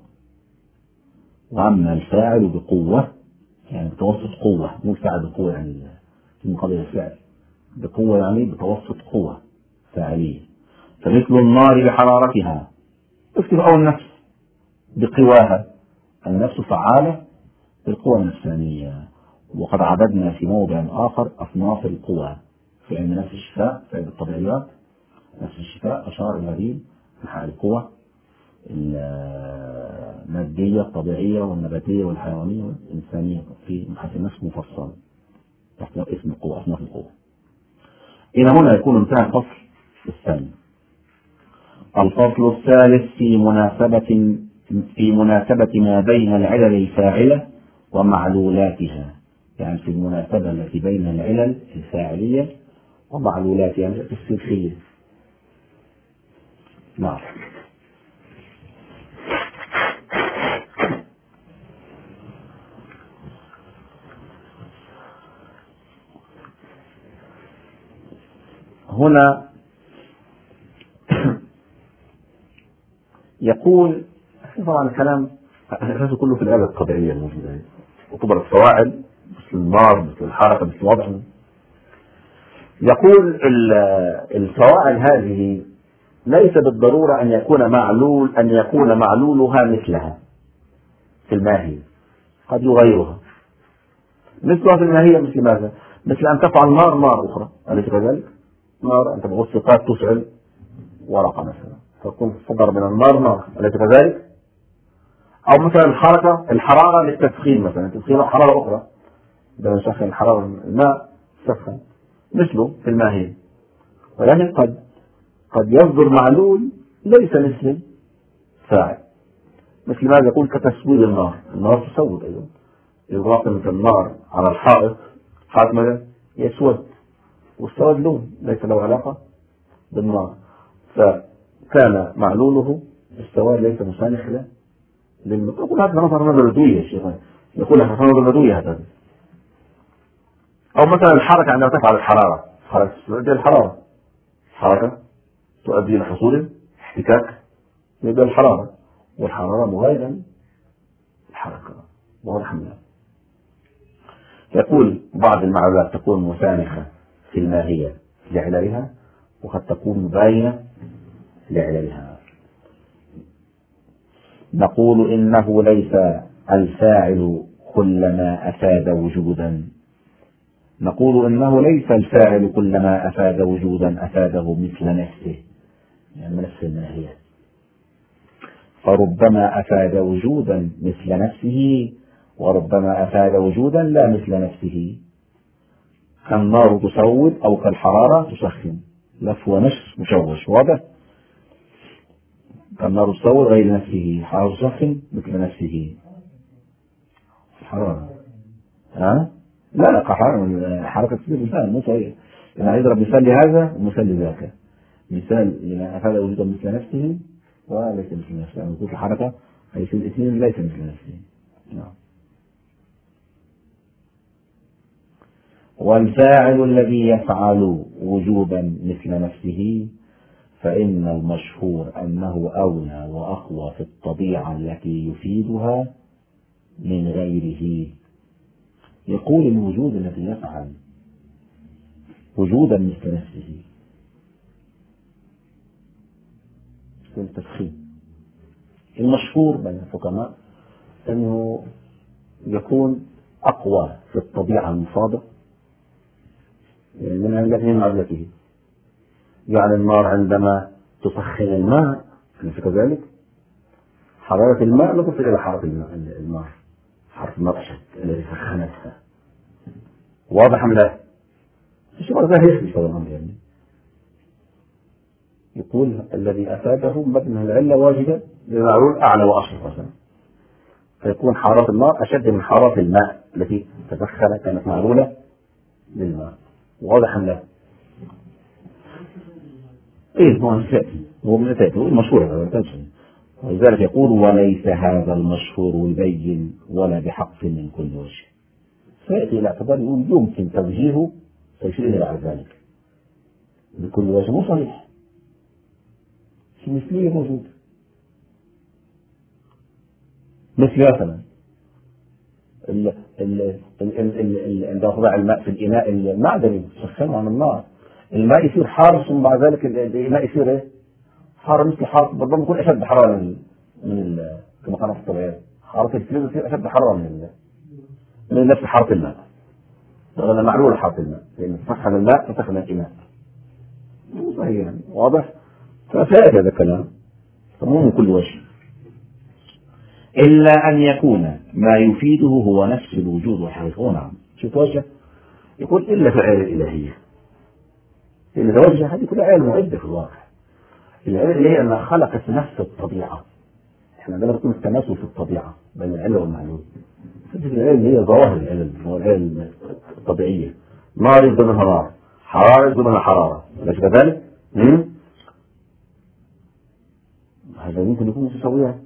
وأما الفاعل بقوة يعني بتوسط قوة، مو الفاعل بقوة يعني في مقابل الفعل، بقوة يعني بتوسط قوة فاعلية، فمثل النار بحرارتها، اكتب أو النفس بقواها، النفس فعالة بالقوى النفسانية. وقد عددنا في موضع آخر أصناف القوى في علم نفس الشفاء في علم الطبيعيات، نفس الشفاء أشار إلى هذه القوى المادية الطبيعية والنباتية والحيوانية والإنسانية في مبحث النفس مفصل تحت اسم القوى، أصناف القوى. إلى هنا يكون انتهى الفصل الثاني. الفصل الثالث في مناسبة ما بين العلل الفاعلة ومعلولاتها، يعني في المناسبة التي بين العلل الفاعلية ومعلولاتها يعني السلخية. نعم. هنا يقول طبعا الكلام هذا كله في الآلة الطبيعية الموجودة، وتبرز الفواعل مثل النار مثل الحركة مثل الوضع. يقول الفواعل هذه ليس بالضرورة أن يكون معلولها مثلها في الماهية، قد يغيرها مثلها في الماهية. مثل ماذا؟ مثل أن تفعل نار أخرى، أليس كذلك؟ نار أنت بغسقات تفعل ورقة مثلا تكون صدر من النار، أليس كذلك؟ أو مثلا الحرارة للتسخين مثلا، تسخين حرارة أخرى بدل نسخن الحرارة الماء سخن مثله في الماهية. ولكن قد يصدر معلول ليس مثل فاعل، مثل ماذا يقول كتسويد النار تسود أيضا، إضافة النار على الحائط ماذا يسود، والسواد لون ليس له علاقة بالنار، فكان معلوله السواد ليس مسانخ له يقول هذا نظر ردوية يا شيخ، يقول لك نظر ردوية هذا. أو مثلا الحركة عندما تفعل حركة تؤدي الحركة تؤدي إلى حصول احتكاك يبقى الحرارة، والحرارة مغايرة الحركة واضح منها. يقول بعض المعلولات تكون مسانخة في الماهية لعللها، وقد تكون مباينة لعللها. نقول إنه ليس الفاعل كلما أفاد وجودا، نقول إنه ليس الفاعل كلما أفاد وجودا أفاده مثل نفسه يعني نفس الماهية، فربما أفاد وجودا مثل نفسه وربما أفاد وجودا لا مثل نفسه، كالنار تسود أو كالحرارة تسخن، لف ونشر مشوش واضح. كالنار تسود غير نفسه، حرارة تسخن مثل نفسه. حرارة لا حركة تصير مثال مو صحيح، يعني يضرب مثال لهذا ومثال لذاك، مثال لما أفاد وجودا مثل نفسه وليس مثل نفسه، يعني يقول الحركة حيث الاثنين ليس مثل نفسه. نعم. والفاعل الذي يفعل وجوبا مثل نفسه فإن المشهور أنه أولى وأقوى في الطبيعة التي يفيدها من غيره. يقول الوجود الذي يفعل وجودا مثل نفسه في التفخيم. المشهور بين الحكماء أنه يكون أقوى في الطبيعة المفاضة من معادلته. يعني النار عندما تسخن الماء أليس كذلك؟ حرارة الماء لا تصل إلى حرارة النار، حرارة النار أشد التي سخنتها. واضح أم لا؟ الشيء ظاهر في الأمر يعني. يقول الذي أفاده مبنى العلة واجبة للمعلول أعلى وأشرف مثلا، فيكون حرارة النار أشد من حرارة الماء التي تسخن كانت معلولة للماء. واضح أم لا؟ إيه هو من تأتي هو المشهور هذا. ولذلك يقول وليس هذا المشهور يبين ولا بحق من كل وجه. فيأتي إلى اعتبار يقول يمكن توجيهه فيشير إلى ذلك بكل وجه مو صحيح. في مثلية موجود مثل مثلا عند وضع الماء في الإناء المعدني سخنه عن النار، الماء يصير حار ثم بعد ذلك الإناء يصير إيه؟ حار مثل حار بالضبط، يكون أشد حرارة من كما كان في الطبيعة. حرارة الفلز تصير أشد حرارة من نفس حرارة الماء. هذا معلول حرارة الماء لأن تسخن الماء تسخن الإناء. صحيح يعني واضح. فسيأتي هذا الكلام مو من كل وجه إلا أن يكون ما يفيده هو نفس الوجود والحقيقة. نعم شوف وجه يقول إلا في العلم الإلهية. إن توجه هذه كلها علم معدة في الواقع. العلم الإلهية أنها خلقت نفس الطبيعة. إحنا عندما نكون التماثل في الطبيعة بين العلم والمعلوم. العلم هي ظواهر العلم والعلم الطبيعية. نار يبدو منها نار، حرارة يبدو منها حرارة، أليس كذلك؟ هذا يمكن يكون متساويان.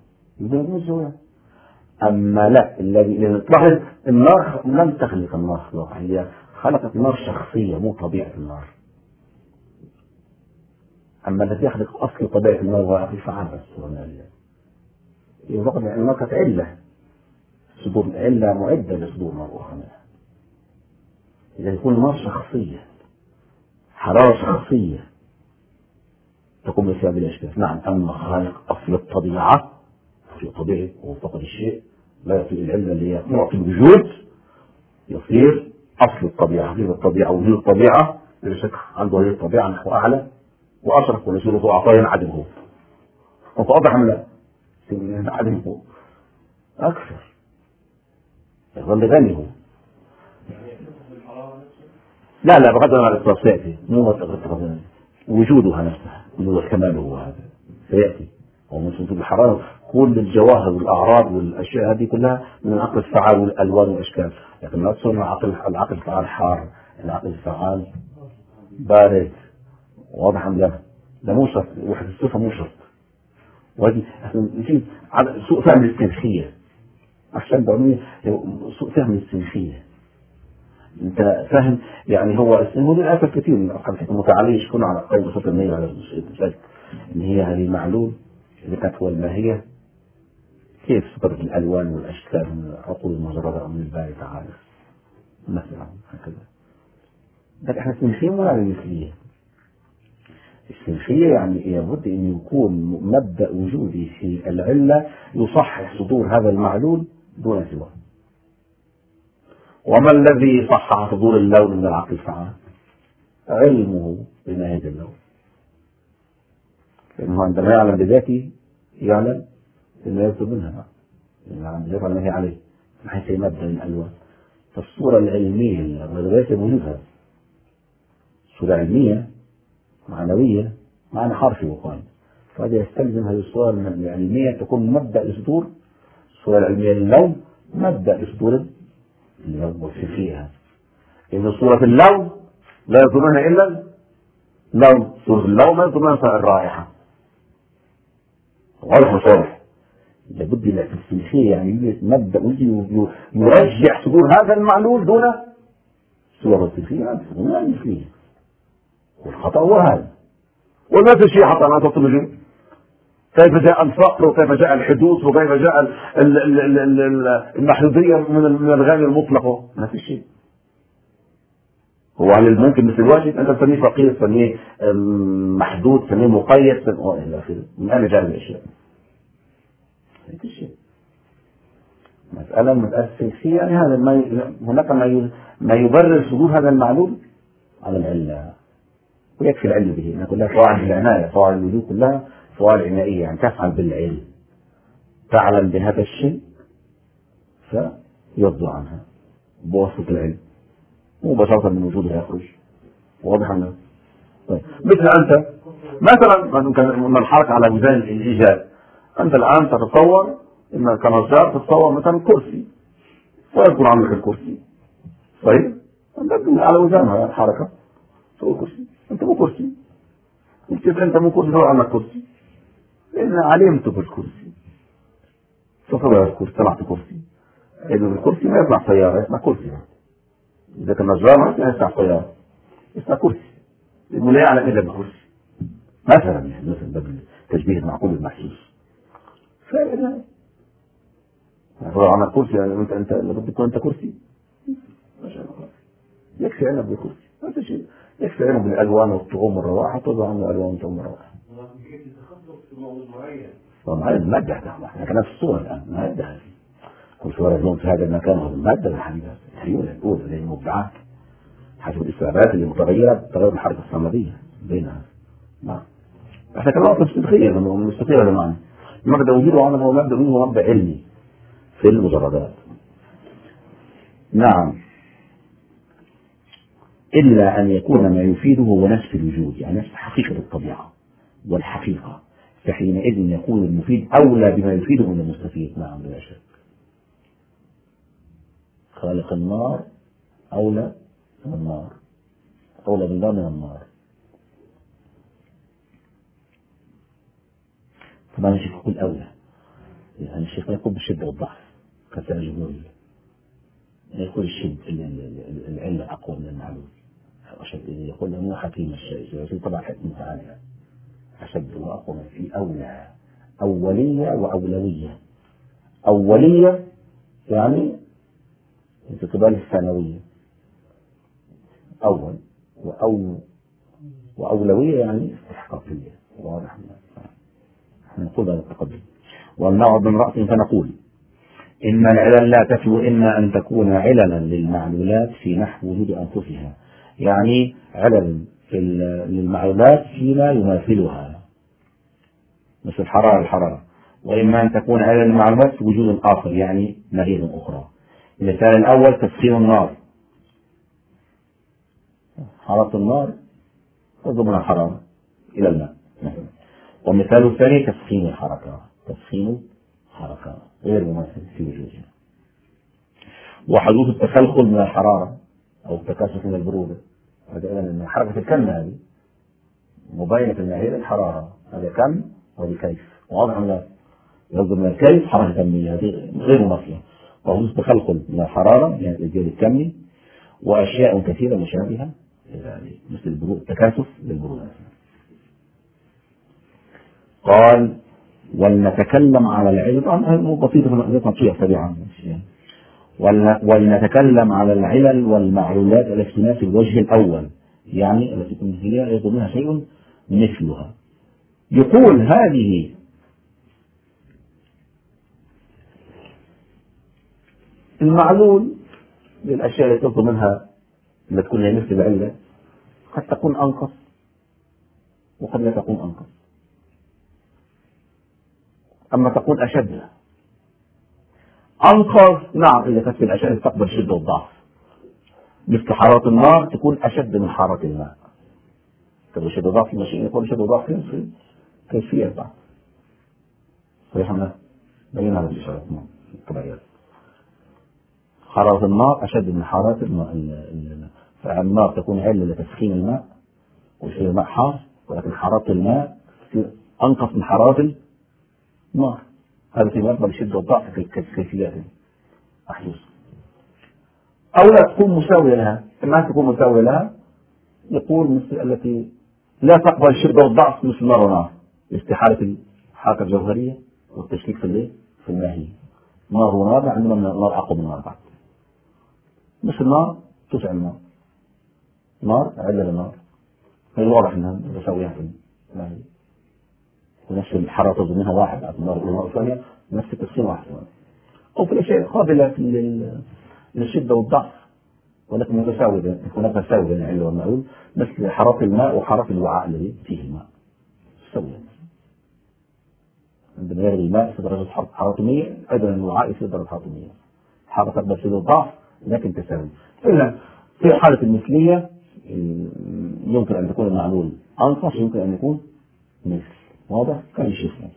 أما لا الذي تلاحظ النار لم تخلق النار في الواقع، هي خلقت النار شخصية مو طبيعة النار. أما الذي يخلق أصل طبيعة النار هو عقل فعال بس. يوضح أن النار كانت علة، صدور علة معدة لصدور نار أخرى. إذا يكون النار شخصية، حرارة شخصية تقوم بسبب الأشكال. نعم. أما خالق أصل الطبيعة في طبيعي وفقد الشيء لا يصير العلة اللي يعطي الوجود، يصير أصل الطبيعة. هذه الطبيعة وهي الطبيعة بلا شك عنده هذه الطبيعة نحو أعلى وأشرف ونسيره أعطاه ينعدمه. وواضح من لا ينعدمه أكثر يظل غني هو. لا بغض النظر عن التوسيع مو وجودها نفسها وجود كماله هو هذا سيأتي. ومن وجود الحرارة كل الجواهر والأعراض والأشياء هذه كلها من العقل الفعال والألوان والأشكال. لكن لا تصير العقل الفعال حار، العقل الفعال بارد. واضح أم لا؟ ده مو شرط، وحدة الصفة مو شرط. وهذه سوء فهم الاستنخية. عشان ضروري سوء فهم الاستنخية. انت فاهم يعني هو للاسف كثير من اصحاب المتعالي يشكون على قيد صوت الميل على ذلك ان هي هذه معلول اذا كانت هو الماهيه كيف صدرت الالوان والاشكال من العقول المجرده من الباري تعالى مثلا هكذا. لكن احنا السنخيه ولا المثليه. السنخيه يعني لابد ان يكون مبدا وجودي في العله يصحح صدور هذا المعلول دون سواه. وما الذي صحح صدور اللون من العقل الفعال؟ علمه بماهية اللون. لأنه عندما يعلم بذاته يعلم أنه يكتب منها، يعني يفعل ما هي عليه من حيث مبدأ الألوان. فالصورة العلمية ليس موجودة. صورة علمية معنوية معنى حرفي وقال، فهذا يستلزم هذه الصورة العلمية تكون مبدأ لصدور الصورة العلمية للون، مبدأ لصدور اللون فيها. إن صورة اللون لا يظنونها إلا لون، صورة اللون لا يظنونها الرائحة. واضح وصالح. لابد من التسليخية يعني مبدأ يرجع صدور هذا المعلول دون صور الكيفية ما فيه، والخطأ هو هذا. ونفس الشيء حتى أنا تطلب كيف جاء الفقر وكيف جاء الحدوث وكيف جاء المحدودية من الغني المطلق، ما في شيء. هو هل ممكن مثل الواجب أنت تسميه فقير، تسميه محدود، تسميه مقيد، إلى آخره، من أين جاء الأشياء؟ ما في شيء. مسألة سياسية، يعني هذا هناك ما يبرر صدور هذا المعلوم على العلة، ويكفي العلم به. أنا كلها فوائد العناية، فوائد الوجود كلها فوائد عنائية، يعني تفعل بالعلم، تعلم بهذا الشيء فيصدر عنها بواسطة العلم مباشرة من وجودها يخرج. واضح أنه طيب. مثل أنت مثلا من الحركة على ميزان الإيجاد، أنت الآن تتصور إن كنجار تتصور مثلا كرسي ويكون عندك الكرسي، طيب أنت على وزنها الحركة تقول كرسي، أنت مو كرسي، كيف أنت مو كرسي؟ هو عندك كرسي لأن علمت بالكرسي، صفر الكرسي طلعت كرسي، إذا الكرسي ما يطلع سيارة، يطلع كرسي. إذا كان نجار ما يطلع سيارة، يطلع كرسي، لأنه لا يعلم إلا بالكرسي مثلا، يعني مثلا باب التشبيه المعقول المحسوس. فإذا عندك كرسي، يعني أنت لابد تكون أنت كرسي، ما شاء الله، يكفي عنك بالكرسي، هذا شيء يكفي عنك بالألوان والطعوم والروائح، تضع عنه ألوان وطعوم والروائح. طبعا هذا المادة احنا كنا في الصور الآن، المادة كل صورة لهم في هذا المكان، هذا المادة الحقيقة التحيول الأولى اللي هي المبدعات حسب الاستعدادات اللي متغيرة تغير الحركة الصمدية بينها. نعم. احنا كنا وقت مستطيع ولا معنى المبدأ وجوده عمل هو مبدأ منه مبدأ علمي في المجردات. نعم. إلا أن يكون ما يفيده هو نفس الوجود، يعني نفس حقيقة الطبيعة والحقيقة، فحينئذ يكون المفيد أولى بما يفيده من المستفيد. نعم بلا شك. خالق النار أولى من النار، أولى بالله من النار. طبعا الشيخ يقول أولى، يعني الشيخ يقول بالشدة والضعف كالسنة الجمهورية، يقول الشد العلة أقوى من المعلوم، أشد يقول أنه حكيم الشيء، يقول طبعا حكم تعالى أشد وأقوى في أولى، أولية وأولوية. أولية يعني في قبال الثانوية، أول وأولوية يعني استحقاقية. واضح؟ نقول هذا التقدم. والنوع بن رأس فنقول إن العلل لا تفلو إما أن تكون عللا للمعلولات في نحو وجود أنفسها، يعني علل للمعلولات فيما يماثلها مثل الحرارة، وإما أن تكون علل للمعلومات في وجود آخر، يعني ماهية أخرى. المثال الأول تسخين النار، حرارة النار تضرب من الحرارة إلى الماء. والمثال الثاني تسخين الحركة، تسخين حركة غير مماثل في وجودها. وحدوث التخلخل من الحرارة أو التكاثف من البرودة، هذا أن حركة الكم هذه مبينة الماهية للحرارة، هذا كم وهذا كيف. واضح أن يصدر من الكيف حركة كمية هذه غير مماثلة. وحدوث التخلخل من الحرارة يعني الزيادة الكمي، وأشياء كثيرة مشابهة مثل التكاثف للبرودة. قال ولنتكلم على العلل، طبعا بسيطة نطيع سريعا، ولنتكلم على العلل والمعلولات التي تنافي الوجه الأول، يعني التي تمثلها يضمنها شيء مثلها. يقول هذه المعلول للأشياء التي تطلب منها لا تكون هي مثل العلة، قد تكون أنقص وقد لا تكون أنقص، أما تكون أشد. أنقص نعم إذا كانت في الأشياء تقبل الشدة والضعف، مثل حرارة النار تكون أشد من حرارة الماء. تقول شدة ضعف المشي، يقول شدة ضعف في كيفية ضعف. صحيح أنا بين هذا الإشارات الطبيعيات. حرارة النار أشد من حرارة الماء، فالنار تكون علة لتسخين الماء ويصير الماء حار، ولكن حرارة الماء تصير أنقص من حرارة النار. هذا فيما يقبل الشدة والضعف في كيفيات محسوسة. أو لا تكون مساوية لها، ما تكون مساوية لها يقول مثل التي لا تقبل الشدة والضعف مثل نار ونار، استحالة الحركة الجوهرية والتشكيك في الماهية. نار ونار عندنا نار أقوى من نار بعد، مش النار تشعل النار، نار عدة للنار، هي واضح أنها متساوية في الماهية، ونفس الحرارة تظن منها واحد، النار والنار الثانية نفس التقسيم واحد، أو في الأشياء قابلة للشدة والضعف ولكن متساوية، هناك تساوي بين العلة والمعلول، مثل حرارة الماء وحرارة الوعاء الذي فيه الماء تساوية. عندما يغلي الماء في درجة حرارة 100 أيضا الوعاء في درجة حرارة 100، حرارة تقبل شدة والضعف لكن تساوي. إلا في حالة المثلية يمكن أن تكون المعلول أنقص، يمكن أن يكون مثل، واضح؟ كان يشوفنا.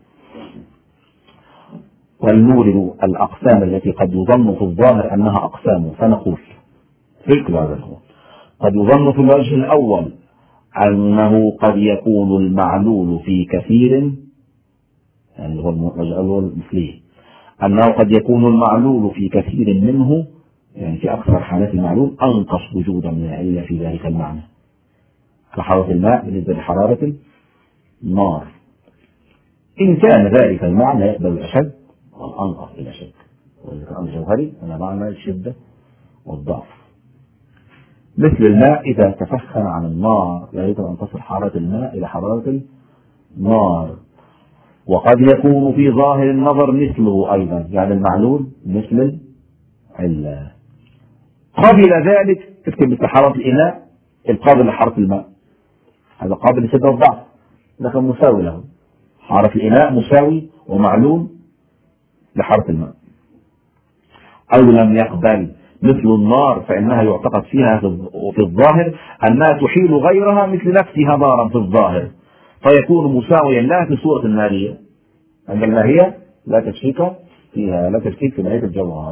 ولنورد الأقسام التي قد يظن في الظاهر أنها أقسام، فنقول في هذا الهو قد يظن في الوجه الأول أنه قد يكون المعلول في كثير، يعني هو الوجه الأول المثلي، أنه قد يكون المعلول في كثير منه، يعني في أكثر حالات المعلول أنقص وجودا من العلة في ذلك المعنى، كحرارة الماء بالنسبة لحرارة النار، إن كان ذلك المعنى يقبل الأشد والأنقص إلى شك، والأمر الجوهري على معنى الشدة والضعف. مثل الماء إذا تسخن عن النار لا يمكن أن تصل حرارة الماء إلى حرارة النار، وقد يكون في ظاهر النظر مثله أيضا، يعني المعلول مثل العلة. قبل ذلك تكتب مثل حرارة الإناء القابل لحرارة الماء، هذا قابل للشدة والضعف لكن مساوي له، حرارة الإناء مساوي ومعلول لحرارة الماء. أو لم يقبل مثل النار فإنها يعتقد فيها في الظاهر أنها تحيل غيرها مثل نفسها نارا في الظاهر، فيكون مساويا لها في صورة النارية، عند الماهية لا تشكيك فيها، لا تشكيك في ماهية الجوهر،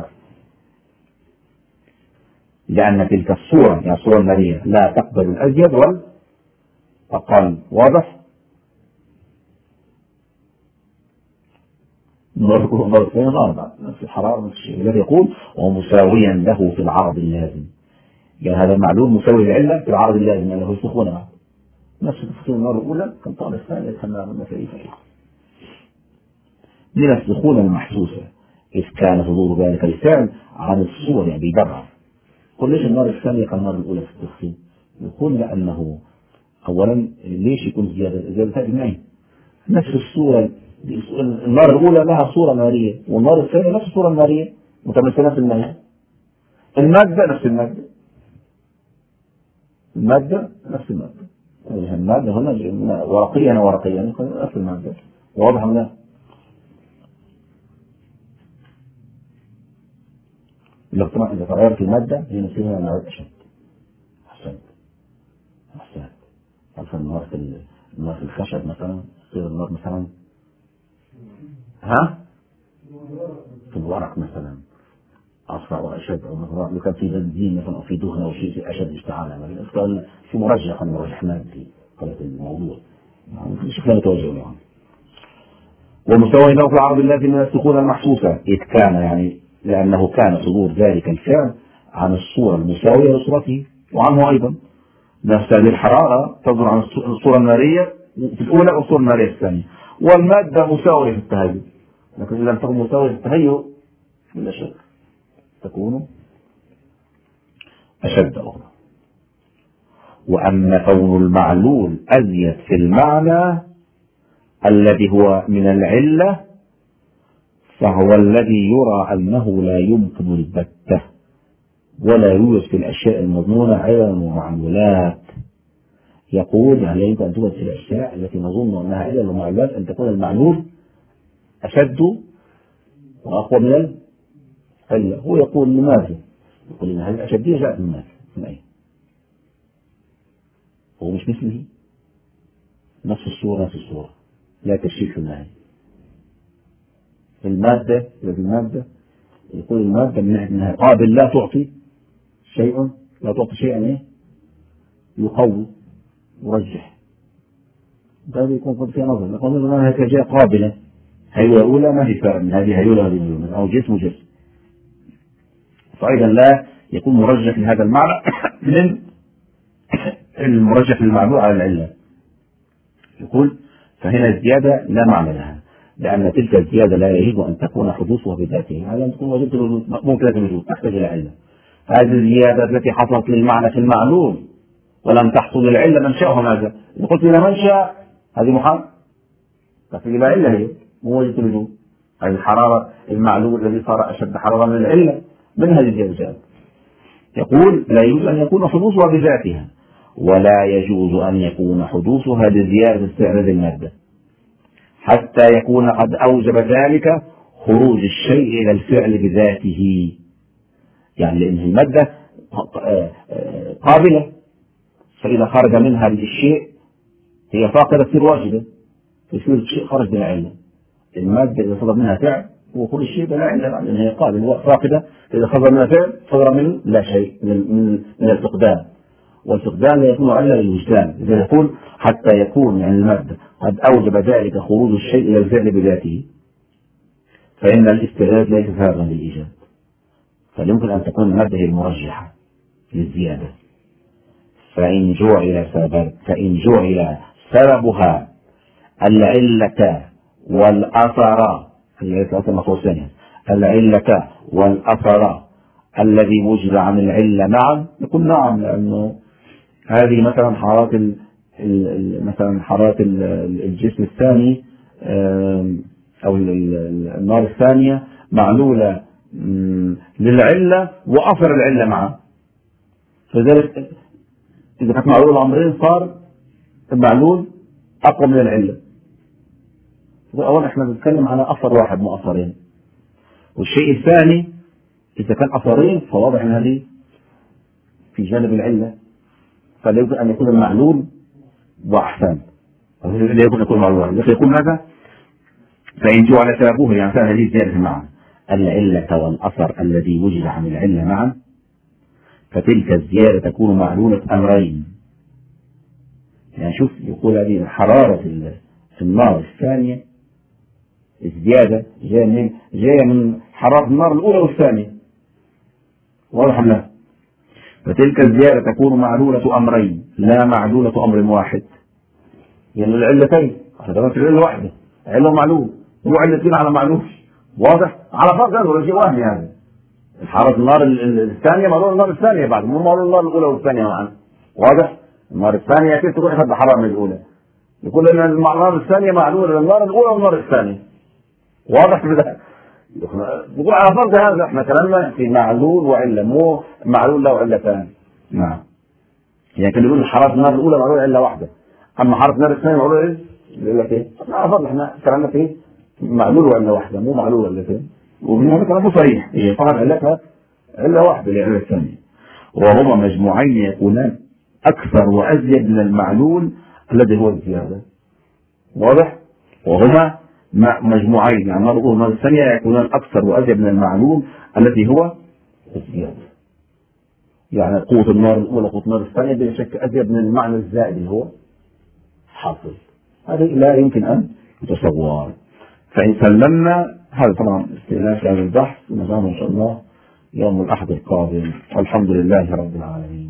لأن تلك الصورة يعني الصورة النارية لا تقبل الأزيد والأقل، واضح؟ نار فين نار نفس الحرارة نفس الشيء، الذي يقول ومساويا له في العرض اللازم، يعني هذا المعلوم مساوي للعلة في العرض اللازم أنه يسخنها، نفس تفصيل النار الأولى كان طال الثانية كان مسائل من السخونة المحسوسة، إذ كان صدور ذلك الفعل عن الصور يعني بيبرر. قل ليش النار الثانية كالنار الأولى في التفصيل؟ يقول لأنه أولا ليش يكون زيادة الماء نفس الصورة، النار الأولى لها صورة نارية والنار الثانية نفس الصورة النارية متمثلة في الماء، المادة نفس المادة، المادة نفس المادة، المادة هنا ورقيا ورقيا نفس المادة، واضح من لا؟ الاقتناع إذا تغيرت المادة هي نفسها نوع أشد. أحسنت. مثلا النار في الخشب مثلا تصير النار مثلا في الورق مثلا أسرع وأشد، أو مثلا لو كان في بنزين مثلا أو في دهن أو شيء أشد اشتعالا، في مرجح مادي قلت الموضوع شكلها متوجه يعني. ومساوي له في العرض اللازم من السخونة المحسوسة، إذ كان يعني لأنه كان صدور ذلك الفعل عن الصورة المساوية لصورته وعنه أيضا، نفس هذه الحرارة تصدر عن الصورة النارية في الأولى والصورة النارية الثانية، والمادة مساوية في التهيؤ، لكن إذا لم تكن مساوية في التهيؤ بلا شك تكون أشد أخرى. وأما كون المعلول أزيد في المعنى الذي هو من العلة فهو الذي يرى أنه لا يمكن البتة ولا يوجد في الأشياء المضمونة علل ومعلولات. يقول يعني يمكن أن توجد في الأشياء التي نظن أنها علل ومعلولات أن تكون المعلول أشد وأقوى من العلة. هو يقول لماذا؟ يقول إن هذه الأشدية جاءت من ماذا؟ من أين؟ هو مش مثله نفس الصورة لا تشكيك في النهاية. المادة يقول المادة منها قابل لا تعطي شيئا يقوي يرجح، هذا يكون قد في نظر نقول أنها كجاء قابلة، هيولى أولى ما في فرق من هذه هيولى هذه أو جسم فأيضا لا يكون مرجح لهذا المعنى من المرجح للمعلول على العلة. يقول فهنا الزيادة لا معنى لها، لأن تلك الزيادة لا يجب أن تكون حدوثها بذاتها، على أن تكون وجدت ممكن الوجود تحتاج إلى علة. هذه الزيادة التي حصلت للمعنى في المعلول ولم تحصل للعلة منشأها ماذا؟ إذا قلت إلى منشأ هذه محال، تحتاج إلى علة، هي مو وجدت الوجود. هذه الحرارة المعلول الذي صار أشد حرارة من العلة من هذه الزيادة. يقول لا يجوز أن يكون حدوثها بذاتها، ولا يجوز أن يكون حدوثها لزيادة استعراض المادة حتى يكون قد أوجب ذلك خروج الشيء إلى الفعل بذاته. يعني لأن المادة قابلة، فإذا خرج منها الشيء هي فاقدة تصير واجبة، تصير الشيء خرج بلا علة. المادة إذا صدر منها فعل وكل الشيء بلا علة، لأن هي قابلة فاقدة، إذا خرج منها فعل صدر منه لا شيء من الفقدان، والفقدان لا يكون علة للوجدان. إذا يقول حتى يكون يعني المادة قد أوجب ذلك خروج الشيء إلى الفعل بذاته، فإن الاستعداد ليس سببا للإيجاد، فيمكن أن تكون المادة هي المرجحة للزيادة. فإن جعل سببها العلة والأثر، العلة والأثر الذي وجد عن العلة معا، نقول نعم، لأنه هذه مثلا حرارة الجسم الثاني أو النار الثانية معلولة للعلة وأثر العلة معا، فلذلك إذا كانت معلولة الأمرين صار المعلول أقوى من العلة. أولا إحنا بنتكلم على أثر واحد مو أثرين، والشيء الثاني إذا كان أثرين فواضح أن هذه في جانب العلة، فلا يمكن أن يكون المعلول وأحسن، لا يمكن أن يكون معلول. لكن يقول ماذا؟ فإن جعل سببه يعني كان هذه زيادة معا العلة والأثر الذي وجد عن العلة معا، فتلك الزيادة تكون معلولة أمرين. يعني شوف يقول هذه حرارة النار الثانية، الزيادة جاية من حرارة النار الأولى والثانية، واضح لا؟ فتلك الزيادة تكون معلولة أمرين لا معلولة أمر واحد. يعني العلتين في العلة واحدة، علة معلول، مو علتين على معلول، واضح؟ على فرق هذا ولا شيء واحد. يعني حرارة النار الثانية معلولة النار الثانية بعد، مو معلولة النار الأولى والثانية معا، واضح؟ النار الثانية كيف تروح تحب حرارة من الأولى؟ يقول أن النار الثانية معلولة للنار الأولى والنار الثانية، واضح كده؟ يقول على فرض هذا احنا كلامنا في معلول وعلة، مو معلول له علتان. نعم، يعني كان يقول حرارة النار الأولى معلولة علة واحدة، أما حرارة النار الثانية معلولة إيه؟ علتين. على فرض احنا كلامنا في معلول وعلة واحدة، مو معلول علتين، ومن هذا كلامه صحيح، هي فقط علتها علة واحدة للعلة الثانية، وهما مجموعين يكونان أكثر وأزيد من المعلول الذي هو الزيادة، واضح؟ وهما مجموعين، يعني النار الأولى والنار الثانية يكونان أكثر وأزيد من المعلوم الذي هو الزيادة. يعني قوة النار الأولى وقوة النار الثانية بلا شك أزيد من المعنى الزائد اللي هو حاصل، هذا لا يمكن أن يتصور. فإن سلمنا هذا طبعا استئناف هذا البحث، ونظام إن شاء الله يوم الأحد القادم، والحمد لله رب العالمين.